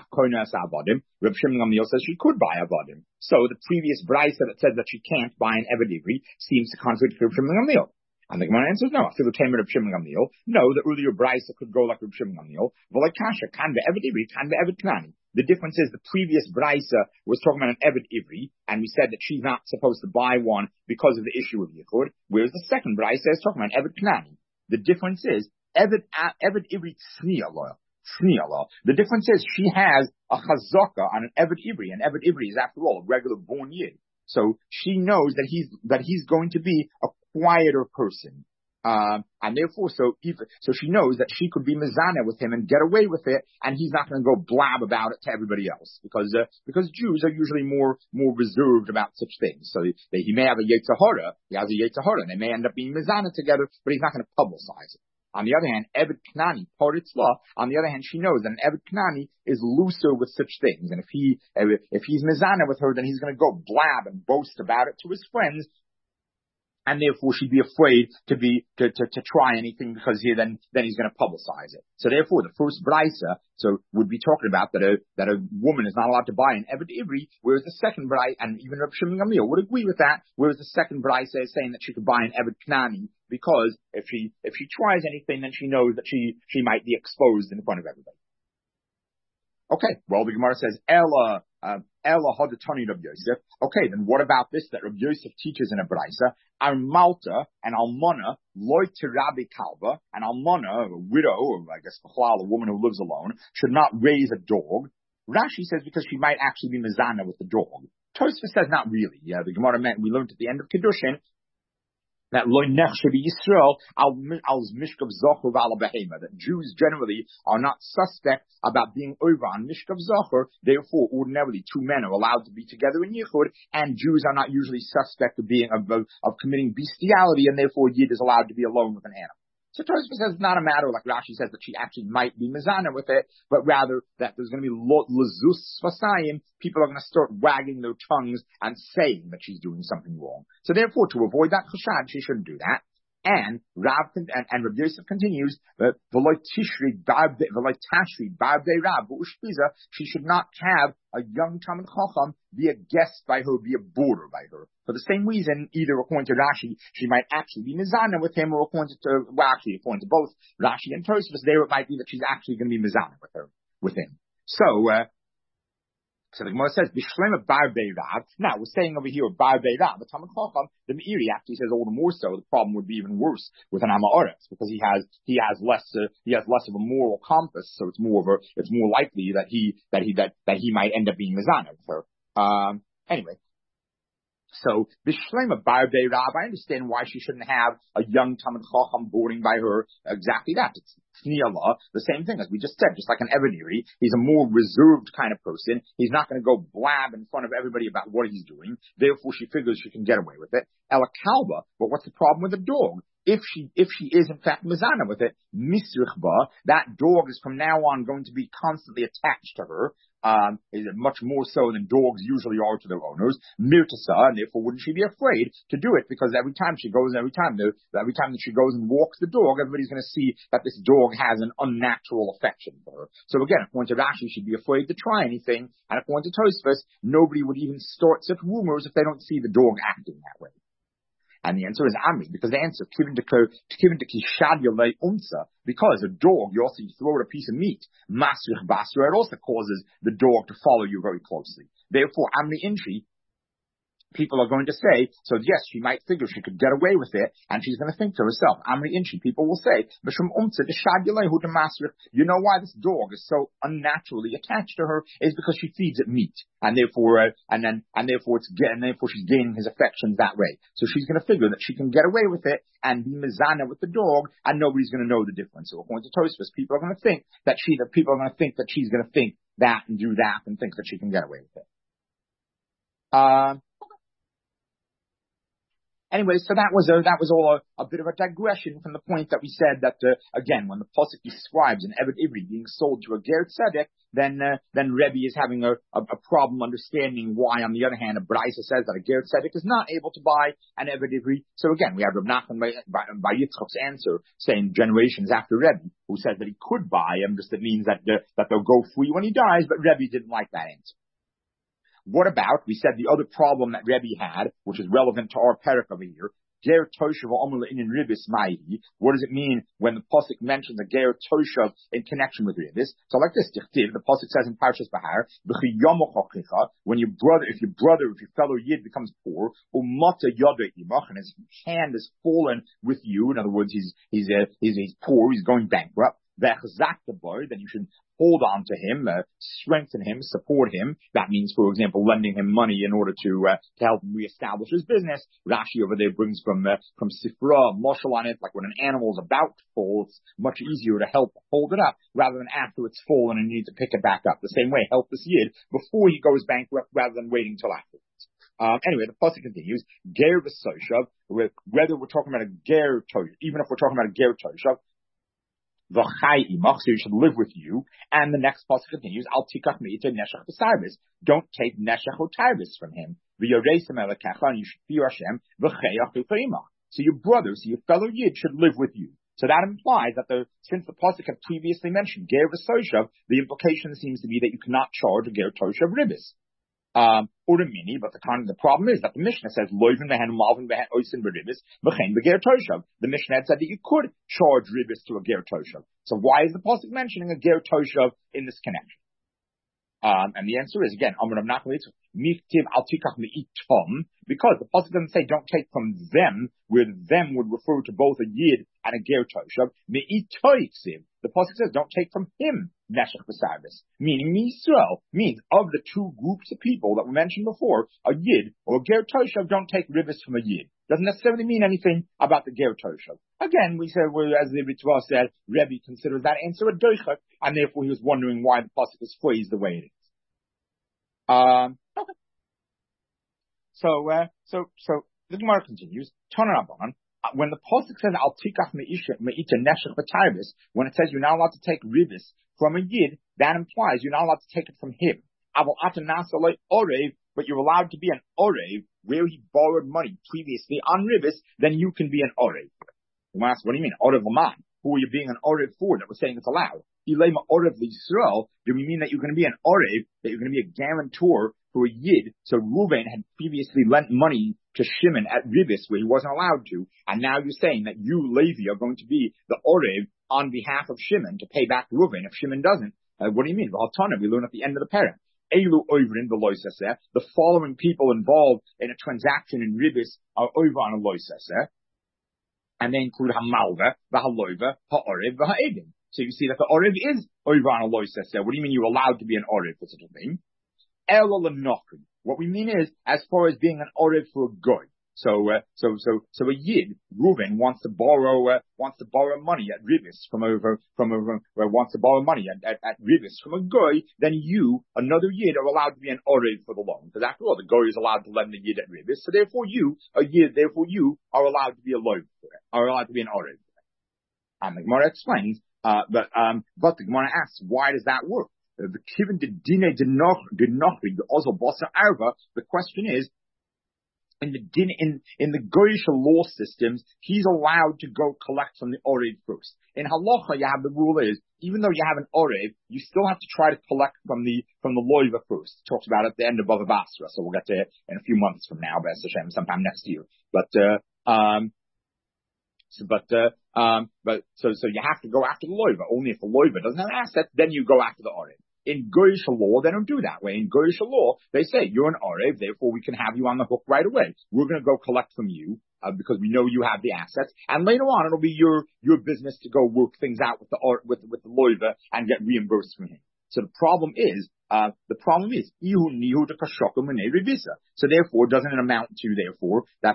Speaker 1: Reb Shimon Gamliel says she could buy avodim. So the previous Braisa that says that she can't buy an Eved Ivri seems to contradict Reb Shimon Gamliel. And the Gemara answers no. Afilu Tamer Reb Shimon Gamliel. No, the earlier Braisa could go like Reb Shimon Gamliel. V'lai kasha kan be'Eved Ivri, kan be'Eved Knani. The difference is the previous Braisa was talking about an Eved Ivri, and we said that she's not supposed to buy one because of the issue of Yichud, whereas the second Braisa is talking about Eved Knani. The difference is Eved Ivri Tzniya law. The difference is she has a chazaka on an Eved Ivri. An Eved Ivri is, after all, a regular born Yid. So she knows that he's going to be a quieter person. And therefore, so she knows that she could be mizana with him and get away with it, and he's not going to go blab about it to everybody else, because Jews are usually more reserved about such things. So he may have a yetzer hara, and they may end up being mizana together, but he's not going to publicize it. On the other hand, Eved Knani, Paritz law, on the other hand, she knows that an Eved Knani is looser with such things, and if he's mizana with her, then he's going to go blab and boast about it to his friends, and therefore she'd be afraid to try anything, because then he's going to publicize it. So therefore, the first Braisa would be talking about that a woman is not allowed to buy an Eved Ivri, whereas the second Braisa, and even Reb Shimon Gamliel would agree with that, whereas the second Braisa is saying that she could buy an Eved Knani, because if she tries anything, then she knows that she might be exposed in front of everybody. Okay, well, the Gemara says, Ella Hadatani Rabbi Yosef. Okay, then what about this that Rabbi Yosef teaches in a Braisa? Malta and Almana, loy tirabi kalba, and Almana, a widow, or I guess a woman who lives alone, should not raise a dog. Rashi says because she might actually be mizana with the dog. Tosfos says not really. Yeah, the Gemara we learned at the end of Kiddushin that loy nechshe Yisrael al mishkav zocher v'al behema, that Jews generally are not suspect about being over on mishkav zocher. Therefore, ordinarily, two men are allowed to be together in yichud, and Jews are not usually suspect of committing bestiality, and therefore Yid is allowed to be alone with an animal. So Tosfos says it's not a matter like Rashi says that she actually might be mizana with it, but rather that there's going to be lezus fasayim. People are going to start wagging their tongues and saying that she's doing something wrong. So therefore, to avoid that chashad, she shouldn't do that. And Rabbi Yosef continues, she should not have a young Talmid Chacham be a guest by her, be a boarder by her. For the same reason, either according to Rashi, she might actually be mizana with him, or according to both Rashi and Tosfos, there it might be that she's actually going to be mizana with him. So the Gemara says, Bishlema Bar Beirav. Now, we're saying over here, Bar Beirav, but Talmid Chacham, the Meiri actually says all the more so, the problem would be even worse with an Amoritz, because he has less of a moral compass, so it's more likely that he might end up being Mizana with her. Anyway. So, Bishlema Bar Beirav, I understand why she shouldn't have a young Talmid Chacham boarding by her. Exactly that. It's Tniyalah, the same thing as we just said, just like an Evaniri. He's a more reserved kind of person. He's not going to go blab in front of everybody about what he's doing. Therefore, she figures she can get away with it. Ela Kalba, but what's the problem with the dog? If she is in fact mizana with it, misrichba, that dog is from now on going to be constantly attached to her, is much more so than dogs usually are to their owners. Mirtasa, and therefore wouldn't she be afraid to do it? Because every time that she goes and walks the dog, everybody's going to see that this dog has an unnatural affection for her. So again, according to Rashi, she'd be afraid to try anything, and according to Tosfos, nobody would even start such rumors if they don't see the dog acting that way. And the answer is Amri, because the answer, because a dog, you also throw it a piece of meat, masrich basra, it also causes the dog to follow you very closely. Therefore, Amri Inchi, people are going to say, so yes, she might figure she could get away with it, and she's going to think to herself, Amri Inchi, people will say, you know why this dog is so unnaturally attached to her is because she feeds it meat, and therefore she's gaining his affections that way. So she's going to figure that she can get away with it and be mizana with the dog, and nobody's going to know the difference. So according to Tosfos, people are going to think that she's going to think that and do that and think that she can get away with it. Anyway, so that was all a bit of a digression from the point that we said that, again, when the Pasuk describes an Eved Ivri being sold to a Ger Tzedek, then Rebbe is having a problem understanding why, on the other hand, a Braisa says that a Ger Tzedek is not able to buy an Eved Ivri. So again, we have Reb Nachman by Yitzchak's answer saying generations after Rebbe, who said that he could buy him, just it means that they'll go free when he dies, but Rebbe didn't like that answer. What about, we said the other problem that Rebbe had, which is relevant to our parak over here, Ger Toshav Omel in Ribis Maihi. What does it mean when the Pasuk mentions a Ger Toshav in connection with Ribis? So like this, the Pasuk says in Parshas Bahar, when your fellow Yid becomes poor, and his hand is fallen with you, in other words, he's poor, he's going bankrupt, then you should hold on to him, strengthen him, support him. That means, for example, lending him money in order to help him reestablish his business. Rashi over there brings from Sifra, Moshel on it, like when an animal is about to fall, it's much easier to help hold it up rather than after it's fallen and you need to pick it back up. The same way, help this Yid before he goes bankrupt rather than waiting till afterwards. Anyway, the pasuk continues, Ger v'Soshav, whether we're talking about a Ger Toshav, even if we're talking about a Ger Toshav, so you should live with you. And the next pasuk continues, Al tikach me'ita neshach b'sarbis. Don't take neshach or tarbis from him. V'yoreisem elakacha, and you should fear Hashem. V'cheyach v'chayimach. So your brothers, so your fellow Yid should live with you. So that implies that since the pasuk had previously mentioned Ger v'Soshav, the implication seems to be that you cannot charge a Ger Toshav ribis. Uramini, but the problem is that the Mishnah says loivin v'hen malvin v'hen oisin b'ribis v'chein b'ger toshav. The Mishnah had said that you could charge ribis to a ger toshav. So why is the pasuk mentioning a ger toshav in this connection? And the answer is again, Amar Rav Nachman miktiv al tikach me'itom, because the pasuk doesn't say don't take from them, where them would refer to both a yid and a ger toshav. Me'itoiksiv, the pasuk says don't take from him neshach b'sarbis, meaning Yisrael, means of the two groups of people that were mentioned before, a yid or a ger toshav don't take ribis from a yid. Doesn't necessarily mean anything about the ger toshav. Again, we said, as the Ritva said, Rebbe considers that answer a doichak, and therefore he was wondering why the pasuk is phrased the way it is. Okay. So the Gemara continues. When the pasuk says Al tikach me'ita neshach b'tarbis, when it says you're not allowed to take ribis from a yid, that implies you're not allowed to take it from him. But you're allowed to be an orev where he borrowed money previously on ribis, then you can be an orev. The Gemara asks, what do you mean? Orev Laman. Who are you being an Orev for that we're saying it's allowed? Ilema Orev L'Yisrael. Do we mean that you're going to be an Orev, that you're going to be a guarantor for a Yid? So Reuven had previously lent money to Shimon at Ribis where he wasn't allowed to, and now you're saying that you, Levi, are going to be the Orev on behalf of Shimon to pay back Reuven if Shimon doesn't. What do you mean? We learn at the end of the parent. Elu Oivrin the Loisaseh. The following people involved in a transaction in Ribis are over on a Loisaseh. And they include Hamalva, Vahaloiva, Ha'orev, Vaha'edim. So you see that the Orev is over on a Loisaseh. What do you mean you're allowed to be an Orev for such a thing? Elo L'Nochri. What we mean is, as far as being an Orev for a goy. So a Yid, Reuven, wants to borrow money at Ribis wants to borrow money at Ribis from a goy, then you, another Yid, are allowed to be an Orev for the loan. Because after all, the goy is allowed to lend the Yid at Ribis, so therefore you, a Yid, you are allowed to be a loan for it, are allowed to be an Orev for it. And the Gemara explains, but the Gemara asks, why does that work? The Kivin Dine Dinochri, the Ozal Bosa Arva, the question is, in the Goyish law systems, he's allowed to go collect from the Orev first. In Halacha, you have the rule is, even though you have an Orev, you still have to try to collect from the Loiva first. It talks about it at the end of Bava Basra, so we'll get to it in a few months from now, B'ez Hashem, sometime next year. So you have to go after the Loiva. Only if the Loiva doesn't have assets, then you go after the Orev. In Goyish law, they don't do that way. In Goyish law, they say, you're an Orev, therefore we can have you on the hook right away. We're going to go collect from you, because we know you have the assets, and later on it'll be your business to go work things out with the Loiva and get reimbursed from him. So the problem is, Ihu Nihu de Kashokum and Revisa. So therefore, doesn't it amount to, that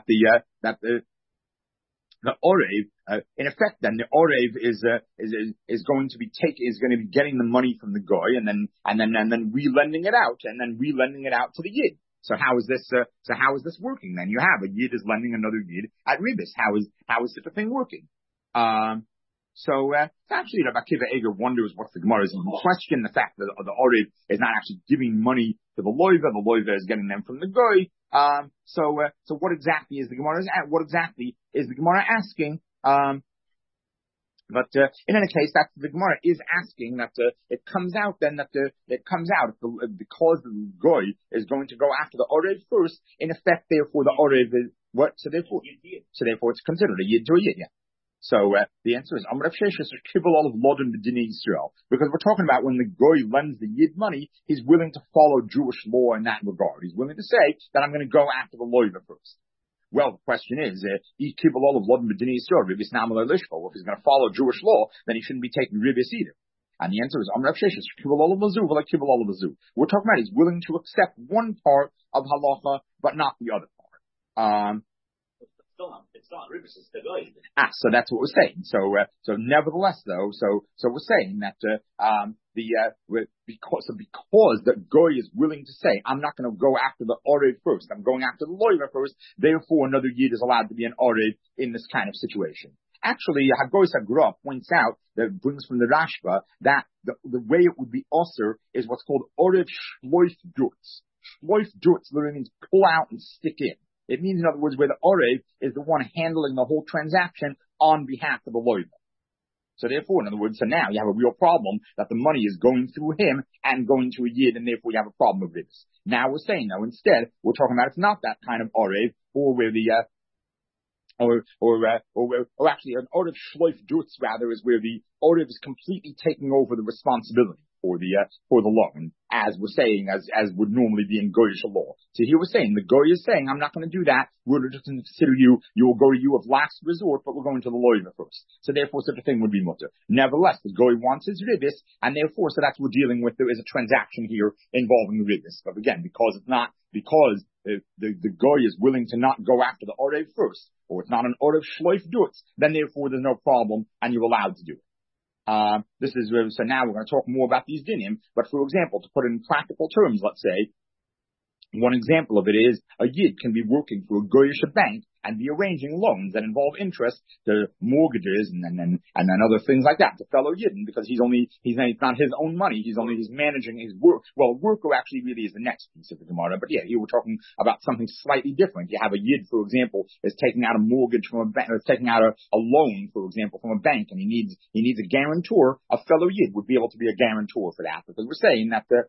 Speaker 1: the Orev, in effect, then the Orev is going to be getting the money from the goy and then re-lending it out to the Yid. So how is this working then? You have a Yid is lending another Yid at Ribis. How is such a thing working? So actually, Rabbi Akiva Eger wonders what the Gemara is in question. The fact that the Orev is not actually giving money to the Loiva is getting them from the goy. So what exactly is the Gemara asking? But in any case, that the Gemara is asking that it comes out because the goy is going to go after the Orev first. In effect, therefore, the Orev is what? So therefore, it's considered a Yid to a Yid. Yeah. So the answer is Amrav Sheshes Kibbal of Lodin B'Dinei Yisrael, because we're talking about when the goy lends the Yid money, he's willing to follow Jewish law in that regard. He's willing to say that I'm going to go after the Loiva first. Well, the question is, if he's going to follow Jewish law, then he shouldn't be taking Ribis either. And the answer is Amrav Sheshes Kibbal of Mazu, like Kibbal of Mazu. We're talking about he's willing to accept one part of halacha, but not the other part.
Speaker 2: It's not Ribis, it's the goy.
Speaker 1: So that's what we're saying. So nevertheless, though, so we're saying that because the goy is willing to say, I'm not going to go after the Orev first, I'm going after the Loiva first, therefore another Yid is allowed to be an Orev in this kind of situation. Actually, Hagoyis HaGra points out, that brings from the Rashba, that the way it would be osir is what's called Orev Shloif Durtz. Shloif Durtz literally means pull out and stick in. It means, in other words, where the Orev is the one handling the whole transaction on behalf of the Loiva. So therefore, in other words, so now you have a real problem that the money is going through him and going to a Yid, and therefore you have a problem with this. Now we're saying, though, instead, we're talking about it's not that kind of Orev, or where the, or actually an Orev Shloif Durtz, rather, is where the Orev is completely taking over the responsibility for the loan, as we're saying, as would normally be in Goyish law. So here we're saying, the Goy is saying, I'm not going to do that, we're just going to consider you will go to you of last resort, but we're going to the Loiva first. So therefore, such a thing would be mutter. Nevertheless, the Goy wants his Ribis, and therefore, so that's what we're dealing with, there is a transaction here involving the Ribis. But again, because the Goy is willing to not go after the Orev first, or it's not an Orev Shloif Durtz, then therefore there's no problem, and you're allowed to do it. So now we're going to talk more about these dinim, but for example, to put it in practical terms, let's say, one example of it is a Yid can be working for a Goyish bank and be arranging loans that involve interest to mortgages and then other things like that to fellow Yidden, because it's not his own money. He's managing his work. Well, worker actually really is the next piece of the Gemara. But yeah, here we're talking about something slightly different. You have a Yid, for example, is taking out a mortgage from a bank, or taking out a loan, for example, from a bank, and he needs a guarantor. A fellow Yid would be able to be a guarantor for that, because we're saying that the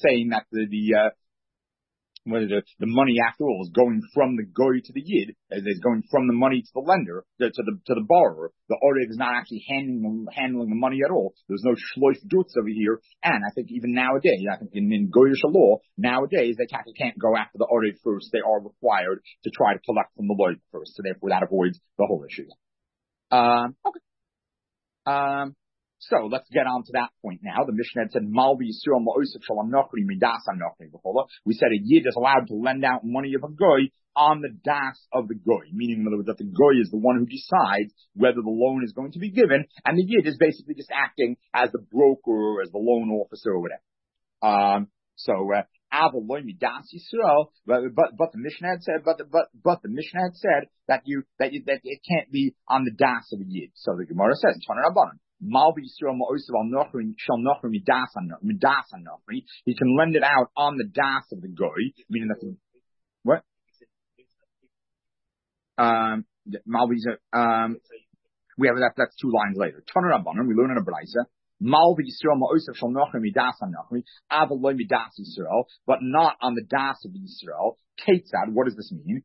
Speaker 1: money, after all, is going from the goy to the Yid, is going from the money to the lender, to the borrower. The Oreg is not actually handling the money at all. There's no shloif dutz over here. And I think even nowadays, I think in goyish law, nowadays, they can't go after the Oreg first. They are required to try to collect from the loy first. So therefore, that avoids the whole issue. Okay. So let's get on to that point now. The Mishnah had said, Malvi Yisrael Ma'osef Shalom Nochri Midas Anochri B'chola. We said a Yid is allowed to lend out money of a goy on the das of the goy, meaning in other words that the goy is the one who decides whether the loan is going to be given, and the Yid is basically just acting as the broker or as the loan officer or whatever. Avaloi Midas Yisrael, but the Mishnah had said, but the Mishnah had said that it can't be on the das of a Yid. So the Gemara says, Taner Rabbanan. He can lend it out on the das of the goy, meaning that what? We have that's 2 lines later. Taner Rabbanan, we learn in a brayza. But not on the das of Yisrael. Ketzad, what does this mean?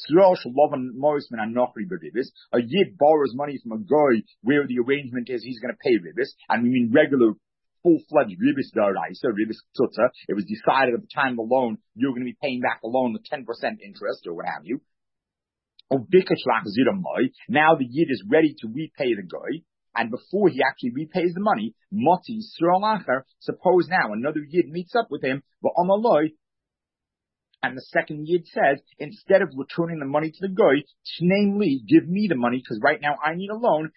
Speaker 1: A Yid borrows money from a goy where the arrangement is he's going to pay ribis, and we mean regular full-fledged ribis daraisa, ribis tzutza. It was decided at the time of the loan you're going to be paying back the loan with 10% interest or what have you. Now the Yid is ready to repay the goy. And before he actually repays the money, Moti Yisrael Acher, suppose now another Yid meets up with him, and the second Yid says, instead of returning the money to the goy, namely, give me the money, because right now I need a loan,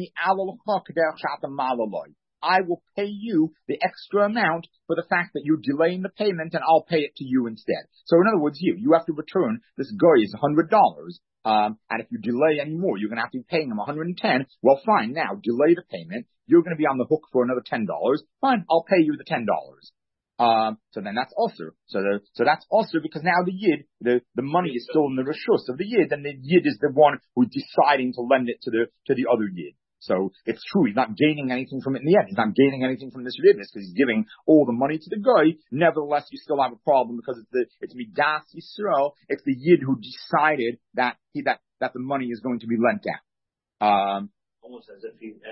Speaker 1: I will pay you the extra amount for the fact that you're delaying the payment, and I'll pay it to you instead. So in other words, you have to return, this goy is $100, and if you delay any more, you're going to have to be paying him $110. Well, fine, now, delay the payment, you're going to be on the hook for another $10. Fine, I'll pay you the $10. So then that's also, so that's also because now the Yid, the money is still in the reshus of the Yid, and the Yid is the one who's deciding to lend it to the other Yid. So it's true, he's not gaining anything from it in the end. He's not gaining anything from this ribis because he's giving all the money to the guy. Nevertheless, you still have a problem because it's Midas Yisrael. It's the Yid who decided that the money is going to be lent out.
Speaker 2: Almost as if the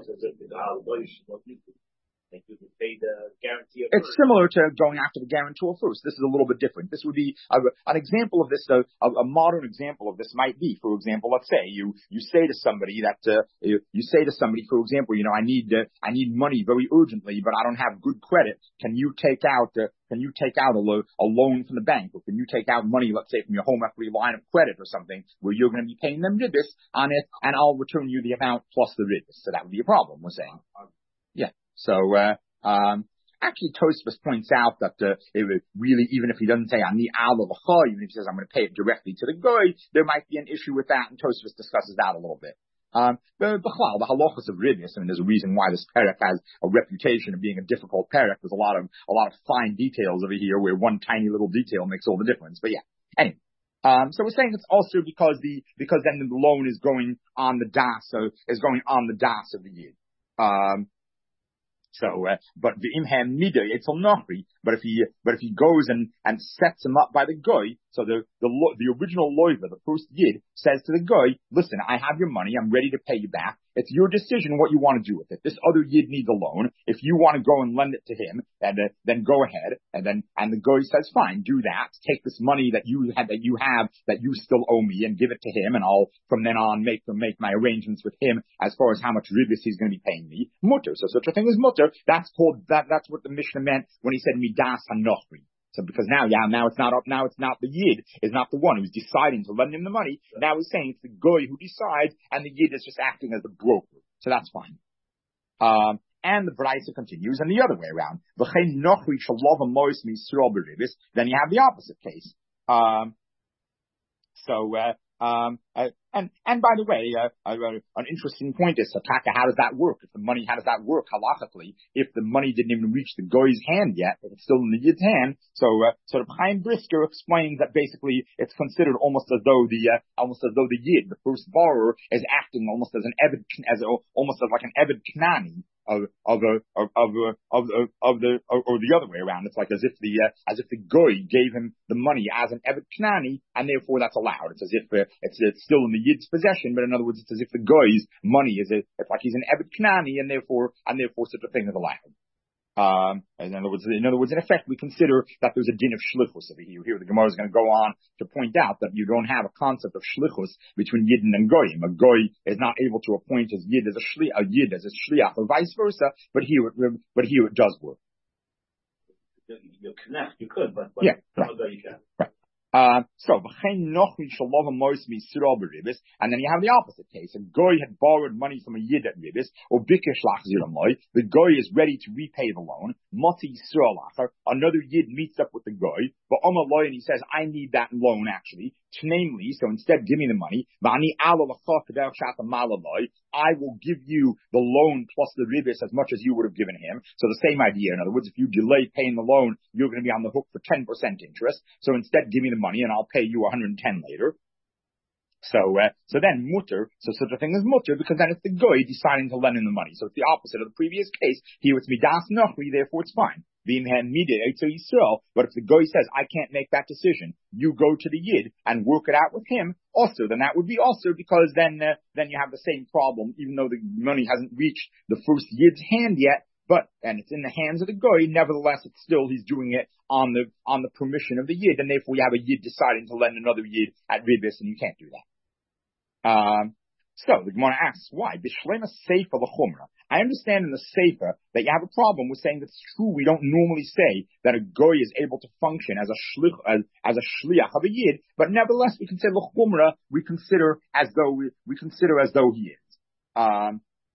Speaker 2: like you could pay the guarantee.
Speaker 1: It's similar to going after the guarantor first. This is a little bit different. This would be an example of this. A modern example of this might be, for example, let's say you say to somebody that for example, I need money very urgently, but I don't have good credit. Can you take out a loan from the bank, or can you take out money, let's say, from your home equity line of credit or something, where you're going to be paying them ribis on it, and I'll return you the amount plus the ribis. So that would be a problem, we're saying. Yeah. So, actually Tosfos points out that, it would really, even if he doesn't say, Ani ala l'cha, even if he says, I'm going to pay it directly to the goy, there might be an issue with that, and Tosfos discusses that a little bit. The halachas of ribis, there's a reason why this perek has a reputation of being a difficult perek. There's a lot of fine details over here where one tiny little detail makes all the difference. But yeah. Anyway. So we're saying it's also because then the loan is going on the das, is going on the das of the Yid. But the imham mida it's nochri. But if he goes and sets him up by the goy, so the original loiva, the first Yid, says to the goy, listen, I have your money, I'm ready to pay you back. It's your decision what you want to do with it. This other Yid needs a loan. If you want to go and lend it to him, then go ahead. And the goy says, fine, do that. Take this money that you still owe me, and give it to him, and I'll from then on make my arrangements with him as far as how much ribis he's going to be paying me. Mutter. So such a thing as mutter. That's what the Mishnah meant when he said midas hanochri. So because now it's not the Yid is not the one who's deciding to lend him the money. Now he's saying it's the goy who decides, and the Yid is just acting as the broker. So that's fine. And the Braisa continues, and the other way around. Then you have the opposite case. And by the way, an interesting point is, Sataka, how does that work? How does that work halachically? If the money didn't even reach the goy's hand yet, but it's still in the yid's hand. So the Chaim Brisker explains that basically it's considered almost as though the yid, the first borrower, is acting almost as an eved, almost as like an eved knani or the other way around. It's like as if the goy gave him the money as an eved knani, and therefore that's allowed. It's as if it's still in the yid's possession, but in other words, it's as if the goy's money it's like he's an eved knani, and therefore such a thing is allowed. In other words, in effect, we consider that there's a din of shlichus over here. Here, the Gemara is going to go on to point out that you don't have a concept of shlichus between yidden and goyim. A goy is not able to appoint his yid as a yid as a shliach, or vice versa. But here it does work.
Speaker 2: You connect, you could, but
Speaker 1: yeah, right.
Speaker 2: You can.
Speaker 1: Right. And then you have the opposite case. A goy had borrowed money from a yid at ribis, or bikish lachziramoy. The goy is ready to repay the loan. Moti siralacher. Another yid meets up with the goy, but Omaloy, and he says, I need that loan actually. Namely, so instead give me the money. I will give you the loan plus the ribis as much as you would have given him. So the same idea. In other words, if you delay paying the loan, you're going to be on the hook for 10% interest. So instead give me the money and I'll pay you 110 later. So then mutter, so such a thing as mutter, because then it's the goy deciding to lend him the money. So it's the opposite of the previous case. Here it's midas nochri, therefore it's fine. Being midid to Yisrael, but if the goy says, I can't make that decision, you go to the yid and work it out with him, also, then that would be also, because then you have the same problem, even though the money hasn't reached the first yid's hand yet, and it's in the hands of the goy, nevertheless, it's still, he's doing it on the permission of the yid, and therefore you have a yid deciding to lend another yid at ribis, and you can't do that. So the Gemara asks, why? Bishlema Seifa l'chumra. I understand in the Seifa that you have a problem with saying that's true. We don't normally say that a goy is able to function as a shliach of a yid, but nevertheless we can say l'chumra. We consider as though he is.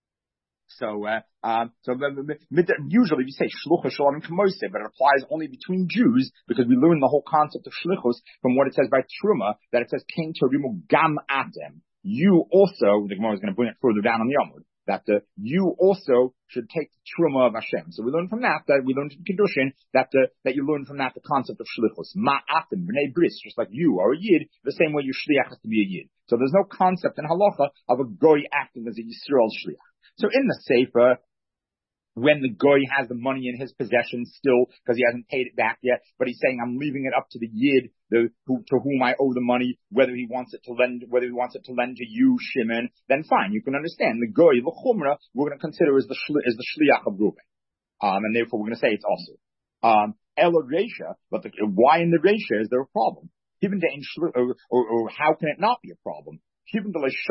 Speaker 1: Usually we say shluchos shalom k'moseh, but it applies only between Jews, because we learn the whole concept of shlichus from what it says by Truma, that it says king torimu gam atem. You also, the Gemara is going to bring it further down on the Amud, that you also should take the Truma of Hashem. So we learn from that we learn from Kiddushin that you learn from that the concept of shlichus. Ma'atem b'nei bris, just like you are a yid, the same way your shliach has to be a yid. So there's no concept in halacha of a goy acting as a Yisrael shliach. So in the Sefer, when the goy has the money in his possession still, because he hasn't paid it back yet, but he's saying, I'm leaving it up to the yid, to whom I owe the money, whether he wants it to lend to you, Shimon, then fine, you can understand. The goy, the chumrah, we're going to consider as the shliach of Reuben. And therefore we're going to say it's also. Ela Reisha, but why in the Reisha is there a problem? Even to or how can it not be a problem? Since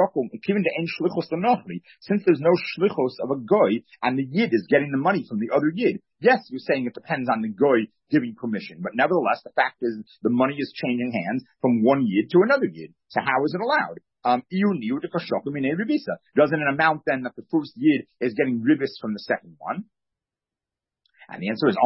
Speaker 1: there's no shlichos of a goy and the yid is getting the money from the other yid, yes, you're saying it depends on the goy giving permission, but nevertheless, the fact is the money is changing hands from one yid to another yid. So how is it allowed? Doesn't it amount then that the first yid is getting ribis from the second one? And the answer is,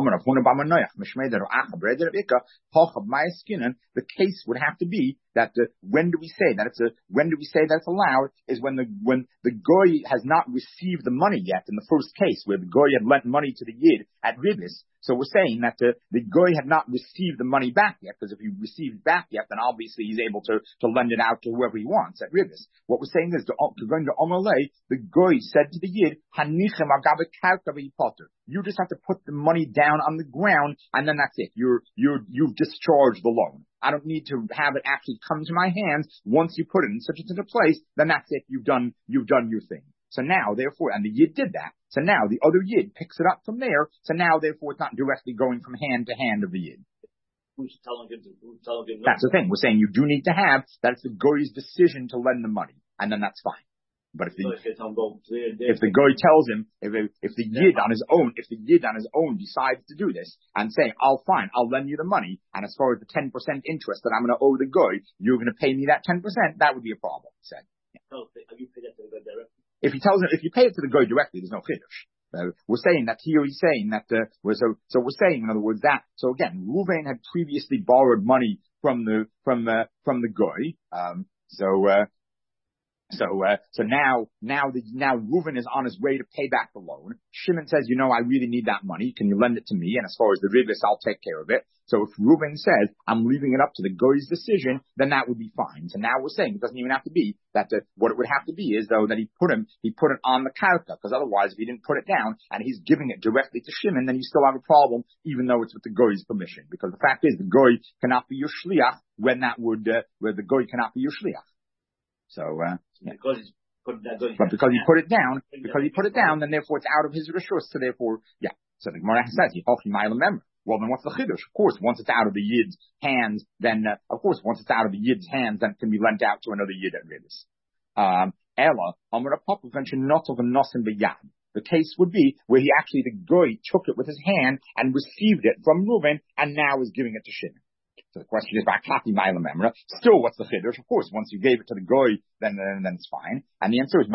Speaker 1: the case would have to be that when do we say that's allowed is when the goy has not received the money yet in the first case, where the goy had lent money to the yid at ribis. So we're saying that the goy had not received the money back yet, because if he received it back yet, then obviously he's able to lend it out to whoever he wants at ribis. What we're saying is, going to Omalei, the goy said to the yid, Hanichem agabe karka v'yipoter. You just have to put the money down on the ground, and then that's it. You've discharged the loan. I don't need to have it actually come to my hands. Once you put it in such a place, then that's it. You've done your thing. So now, therefore, and the yid did that. So now the other yid picks it up from there. So now, therefore, it's not directly going from hand to hand of the yid.
Speaker 2: Who's telling him no?
Speaker 1: That's the thing. We're saying you do need to have, that's the goy's decision to lend the money, and then that's fine. But if the goy tells him, if the yid on his own decides to do this and say, I'll lend you the money, and as far as the 10% interest that I'm going to owe the goy, you're going to pay me that 10%, that would be a problem, he said. Yeah.
Speaker 2: So, have you paid that to the goy directly?
Speaker 1: If he tells him, if you pay it to the goy directly, there's no chiddush. We're saying that here he's saying that, so we're saying, in other words, that, so again, Reuven had previously borrowed money from the goy, So now Reuven is on his way to pay back the loan. Shimon says, I really need that money. Can you lend it to me? And as far as the ribis, I'll take care of it. So if Reuven says, I'm leaving it up to the goy's decision, then that would be fine. So now we're saying it doesn't even have to be that what it would have to be is though that he put it on the karka, because otherwise if he didn't put it down and he's giving it directly to Shimon, then you still have a problem, even though it's with the goy's permission. Because the fact is the goy cannot be your shliach where the goy cannot be your shliach. So,
Speaker 2: because
Speaker 1: he put it down, then therefore it's out of his rishus, so therefore, yeah. So the Gemara says, well, then what's the chiddush? Of course, once it's out of the yid's hands, then, it can be lent out to another yid at ribis. The case would be where the goy took it with his hand and received it from Reuven and now is giving it to Shimon. So the question is, still, what's the chiddush? Of course, once you gave it to the goy, then it's fine. And the answer is,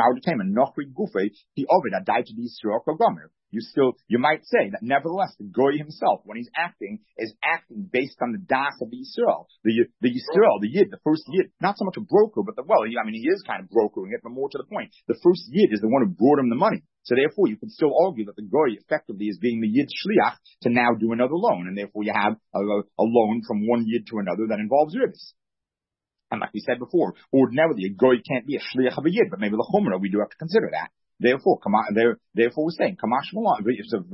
Speaker 1: you might say that nevertheless, the goy himself, when he's acting, is acting based on the das of the Yisrael. The Yisrael, the Yid, the first Yid, not so much a broker, but he is kind of brokering it, but more to the point. The first Yid is the one who brought him the money. So therefore, you can still argue that the goy effectively is being the Yid's shliach to now do another loan, and therefore you have a loan from one Yid to another that involves ribis. And like we said before, ordinarily a goy can't be a shliach of a Yid, but maybe the chumrah we do have to consider that. Therefore, we're saying, Kamash Malan,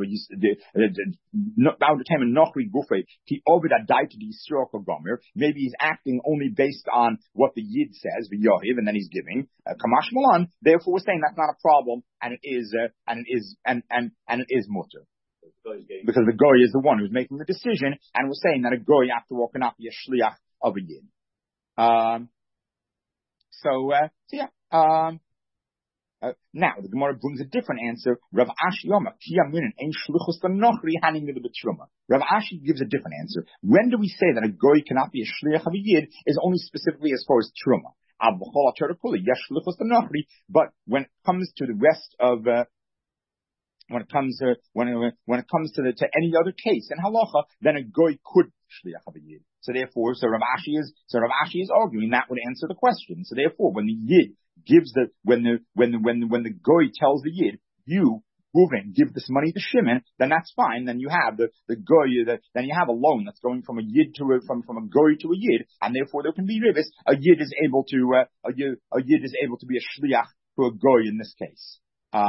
Speaker 1: maybe he's acting only based on what the Yid says, and then he's giving Kamash Malan. Therefore, we're saying that's not a problem, and it is mutter. Because the goy is the one who's making the decision, and we're saying that a goy, after all, cannot be a shliach of a Yid. Now, the Gemara brings a different answer. Rav Ashi Rav Ashi gives a different answer. When do we say that a goy cannot be a shliach of a yid is only specifically as far as truma. But when it comes to the rest of when it comes to any other case in halacha, then a goy could be shliach of a yid. So therefore, Rav Ashi is arguing that would answer the question. So therefore, when the yid gives when the goy tells the yid, you, Reuven, give this money to Shimon, then that's fine. Then you have the goy, then you have a loan that's going from a yid from a goy to a yid, and therefore there can be ribis. A yid is able to be a shliach to a goy in this case.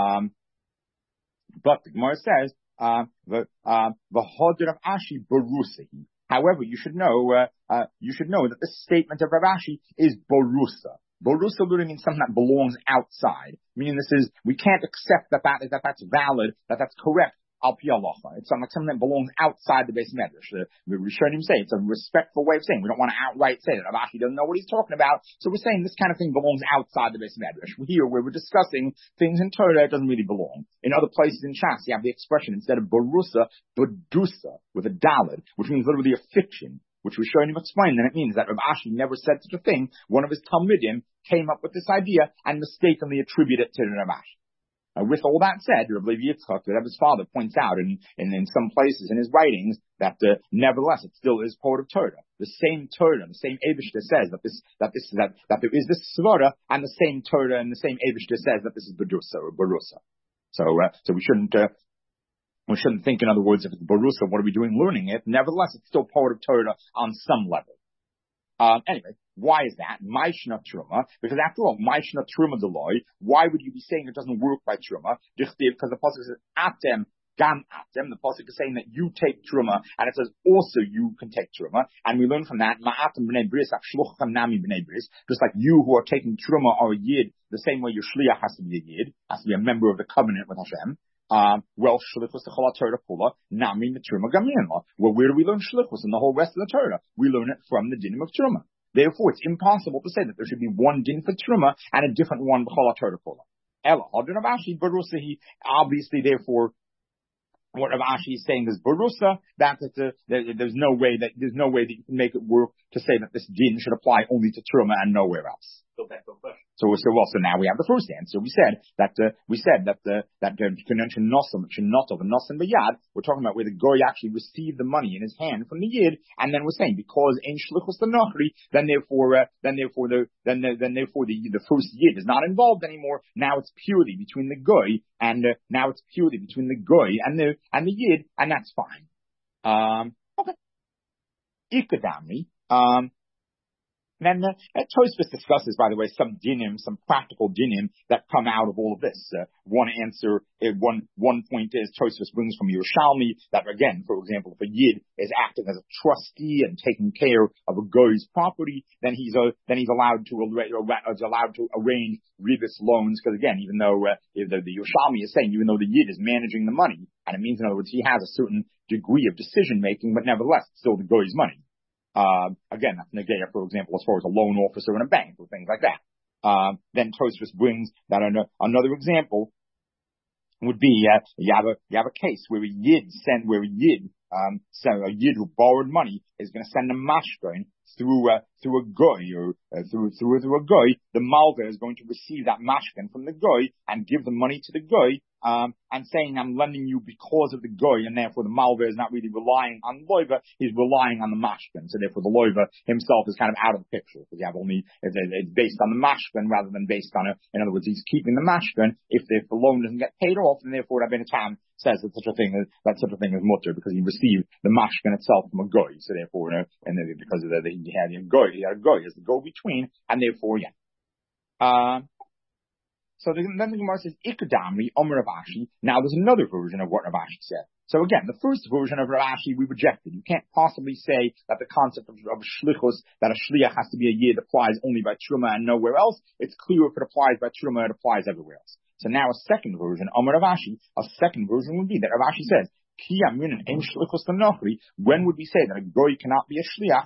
Speaker 1: But the Gemara says, the hodr of Ashi barusahi. However, you should know that the statement of Rav Ashi is barusa. Barusa literally means something that belongs outside. Meaning we can't accept that's valid, that's correct, al pi halacha. It's something that belongs outside the Beis Medrash. The Rishonim say it's a respectful way of saying we don't want to outright say that Rav Ashi doesn't know what he's talking about. So we're saying this kind of thing belongs outside the Beis Medrash. Here, where we're discussing things in Torah, it doesn't really belong. In other places in Shas, you have the expression instead of barusa, badusa, with a daled, which means literally a fiction, which we showing him explain, then it means that Rav Ashi never said such a thing. One of his Talmidim came up with this idea and mistakenly attributed it to Rav Ashi. With all that said, Rav Levi Yitzchak, that his father, points out in some places in his writings that nevertheless it still is part of Torah. The same Torah, the same Eibishter says that there is this svara, and the same Torah and the same Eibishter says that this is badusa or barusa. So we shouldn't think, in other words, if it's barusa, what are we doing learning it? Nevertheless, it's still part of Torah on some level. Anyway, why is that? Maishna truma, because after all, Maishna truma deloy. Why would you be saying it doesn't work by truma? Because the pasuk says atem gam atem. The pasuk is saying that you take truma, and it says also you can take truma. And we learn from that ma'atem b'nei bris achshlucham nami b'nei bris. Just like you who are taking truma are a yid, the same way your shliach has to be a yid, has to be a member of the covenant with Hashem. Shlichus the Cholat Torah Kula, Nami the Truma Gaminla. Well, where do we learn Shlichus in the whole rest of the Torah? We learn it from the dinim of Truma. Therefore, it's impossible to say that there should be one din for Truma and a different one for Cholat Torah Kula. Ella, Hadron of Ashi, Barusahi, obviously, therefore, what Rav Ashi is saying is Barusa, there's no way that you can make it work to say that this din should apply only to Truma and nowhere else. So now we have the first answer. We said that connection nosim shenotov and nosim b'yad. We're talking about where the goy actually received the money in his hand from the yid, and then we're saying because ein shlichus l'nochri, then therefore the first yid is not involved anymore. Now it's purely between the goy and the yid, and that's fine. Okay. Ikadami. Then Tosfos discusses, by the way, some practical dinim that come out of all of this. One point is Tosfos brings from Yerushalmi that, again, for example, if a yid is acting as a trustee and taking care of a goy's property, then he's allowed to arrange rebus loans, because again, even though the Yerushalmi is saying, even though the yid is managing the money, and it means, in other words, he has a certain degree of decision making, but nevertheless, it's still the goy's money. Again, that's negaya, for example, as far as a loan officer in a bank or things like that. Then Tosfos brings that another example would be you have a case where a yid who borrowed money is going to send a mashkoin through a goy or through a goy. The malva is going to receive that mashkoin from the goy and give the money to the goy, and saying, I'm lending you because of the goy, and therefore the malva is not really relying on the loiva, he's relying on the mashkoin. So therefore the loiva himself is kind of out of the picture, because you have it's based on the mashkoin rather than based on in other words, he's keeping the mashkoin. If the loan doesn't get paid off, then therefore Rabbeinu Tam says that such a thing is mutter, because he received the mashkoin itself from a goy. So therefore, because of he had a goy as the go-between, and therefore, so then the Gemara says, Ikadamri, Omer Rav Ashi. Now there's another version of what Rav Ashi said. So again, the first version of Rav Ashi we rejected. You can't possibly say that the concept of shlichus, that a shliach has to be a yid, applies only by Truma and nowhere else. It's clear if it applies by Truma, it applies everywhere else. So now a second version, Omer Rav Ashi, a second version would be that Rav Ashi says, when would we say that a goy cannot be a shliach?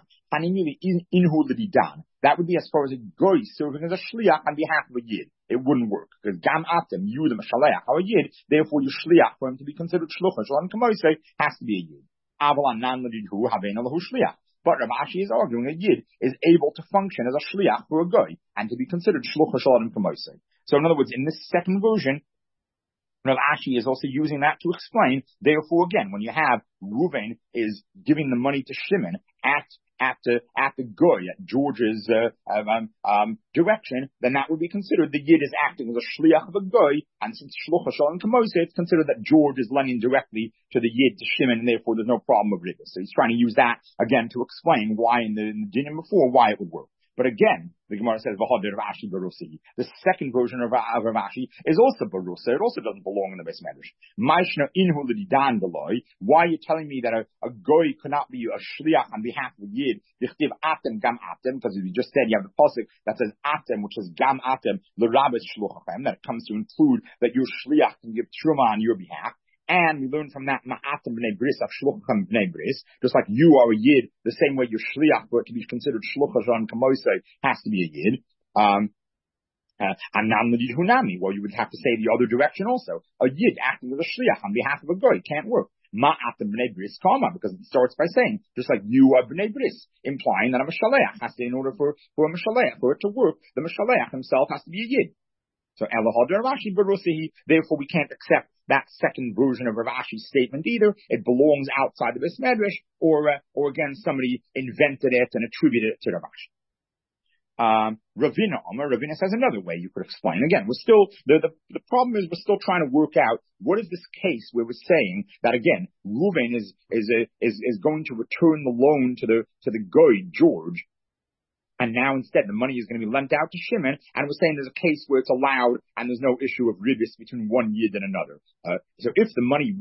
Speaker 1: That would be as far as a goy serving as a shliach on behalf of a yid. It wouldn't work, because gam atem, you the mashaleach, or a yid, therefore your shliach, for him to be considered shluchah, shalom kamoisei, has to be a yid. Avalan nan l'didhu havein alahu shliach. But Rav Ashi is arguing a yid is able to function as a shliach for a goy, and to be considered shluchah, shalom kamoisei. So in other words, in this second version, Rav Ashi is also using that to explain, therefore again, when you have Reuven is giving the money to Shimon at the goy, at George's direction, then that would be considered the yid is acting as a shliach of a goy, and since shlucha shalom kamoseh, it's considered that George is lending directly to the yid, to Shimon, and therefore there's no problem of ribbis. So he's trying to use that again to explain why in the dinim before, why it would work. But again, the Gemara says, V'hoder Rav Ashi barusi. The second version of Rav Ashi is also barusa. It also doesn't belong in the Beis Medrash. Maishna inhu l'didan v'loi. Why are you telling me that a goy could not be a shliach on behalf of a yid? Dichtiv atem gam atem, because we just said you have the pasuk that says atem, which is gam atem l'rabes shluchachem, that it comes to include that your shliach can give truma on your behalf. And we learn from that ma'atem b'nei bris of shluchachem b'nei bris, just like you are a yid, the same way your shliach, for it to be considered shluchachem kamosei, has to be a yid. And nam l'did hunami, well, you would have to say the other direction also. A yid acting as a shliach on behalf of a goy can't work. Ma'atem b'nei bris kama, because it starts by saying, just like you are b'nei bris, implying that a mashaleach has to, in order for a mashaleach, for it to work, the mashaleach himself has to be a yid. So Elahad Rav Ashi barusihi, therefore we can't accept that second version of Rav Ashi's statement either. It belongs outside the Beis Medrash, or again somebody invented it and attributed it to Rav Ashi. Ravina says another way you could explain. Again, we're still the problem is we're still trying to work out what is this case where we're saying that again Reuven is going to return the loan to the goy George. And now instead the money is going to be lent out to Shimon, and we're saying there's a case where it's allowed and there's no issue of ribbis between one yid and another. So if Reuven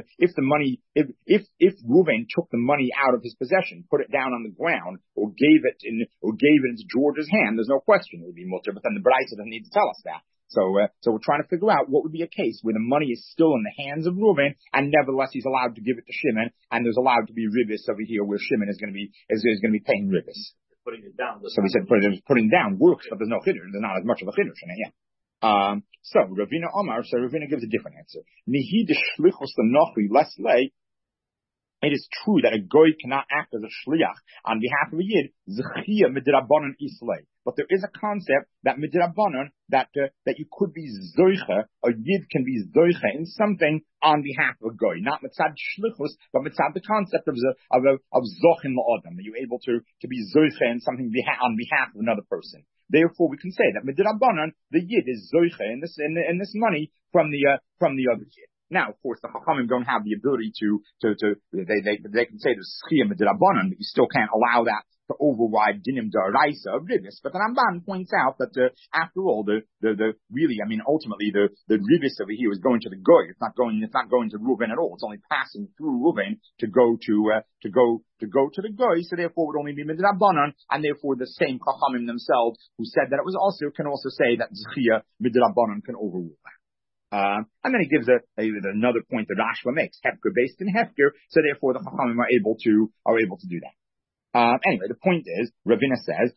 Speaker 1: took the money out of his possession, put it down on the ground, or gave it into George's hand, there's no question it would be mutter, but then the Braisa doesn't need to tell us that. So we're trying to figure out what would be a case where the money is still in the hands of Reuven, and nevertheless he's allowed to give it to Shimon, and there's allowed to be ribbis over here where Shimon is going to be paying ribbis.
Speaker 2: Putting it down.
Speaker 1: So we said putting down works, but there's no chiddush. There's not as much of a chiddush in it. Yeah. So Ravina gives a different answer. Nihi de shlichus l'nochri leslei it is true that a goy cannot act as a shliach on behalf of a yid, zechiyah midrabanan islay. But there is a concept that midrabanan, that you could be zoicha, a yid can be zoicha in something on behalf of a goy, not mitzad shlichus, but mitzad the concept of zochin la'adam, that you're able to be zoicha in something on behalf of another person. Therefore, we can say that midrabanan, the yid is zoicha in this money from the other yid. Now, of course, the Chachamim don't have the ability they can say the Schiyah Midrabanan, but you still can't allow that to override Dinim D'Oraisa of Ribis. But the Ramban points out that, after all, ultimately, the Ribis over here is going to the Goy. It's not going to Reuven at all. It's only passing through Reuven to go to the Goy. So therefore, it would only be Midrabanan, and therefore the same Chachamim themselves who said that it was also, can also say that Schiyah Midrabanan can overrule that. And then he gives another point that Rashba makes, Hefker based in Hefker, so therefore the Chachamim are able to do that. Anyway, the point is, Ravina says,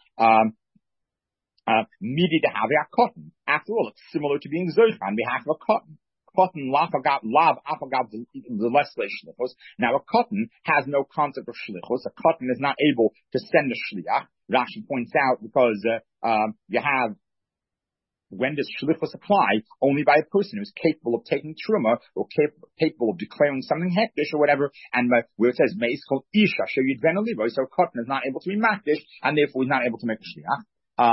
Speaker 1: Midi to have a cotton. After all, it's similar to being Zoich on behalf of a cotton. Cotton, lav afagav the less shlichus. Now, a cotton has no concept of shlichus. A cotton is not able to send a shliach. Rashi points out because you have, when does shlichus apply? Only by a person who's capable of taking truma or capable of declaring something hektish or whatever. And where it says meis kol isha sheyid ben alivo, so a cotton is not able to be makdish, and therefore he's not able to make a shliach.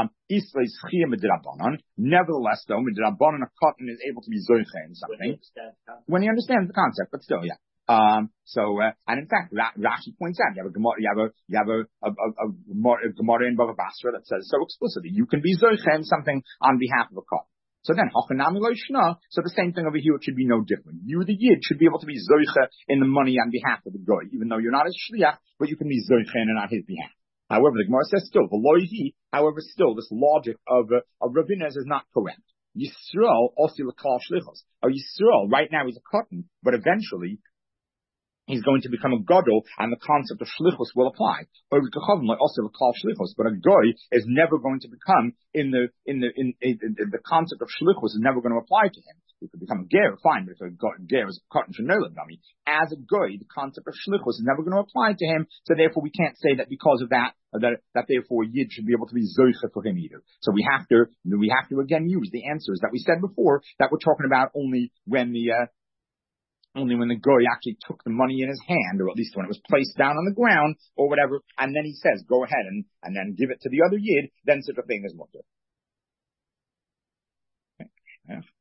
Speaker 1: Nevertheless, though, midrabanan, a cotton is able to be zoiche in something when he understands the concept. But still, yeah. And in fact, Rashi points out, you have a Gemara in Bava Basra that says so explicitly, you can be zoiche in something on behalf of a cotton. So then, hachanami lo shna, so the same thing over here, it should be no different. You, the yid, should be able to be zoiche in the money on behalf of the goy, even though you're not a shliach, but you can be zoiche in it on his behalf. However, the Gemara says still, however, still, this logic of Ravinez is not correct. Yisrael, osi l'klal shlichos. Yisrael, right now he's a cotton, but eventually, he's going to become a gadol, and the concept of shlichus will apply. But a goy is never going to become the concept of shlichus is never going to apply to him. He could become a ger, fine, but if a ger is a cotton shenola dummy, as a goy, the concept of shlichus is never going to apply to him. So therefore, we can't say that because of that therefore yid should be able to be zoicha for him either. So we have to again use the answers that we said before, that we're talking about only when the goy actually took the money in his hand, or at least when it was placed down on the ground, or whatever, and then he says, go ahead and then give it to the other yid, then such a thing is mutter. Okay. Yeah.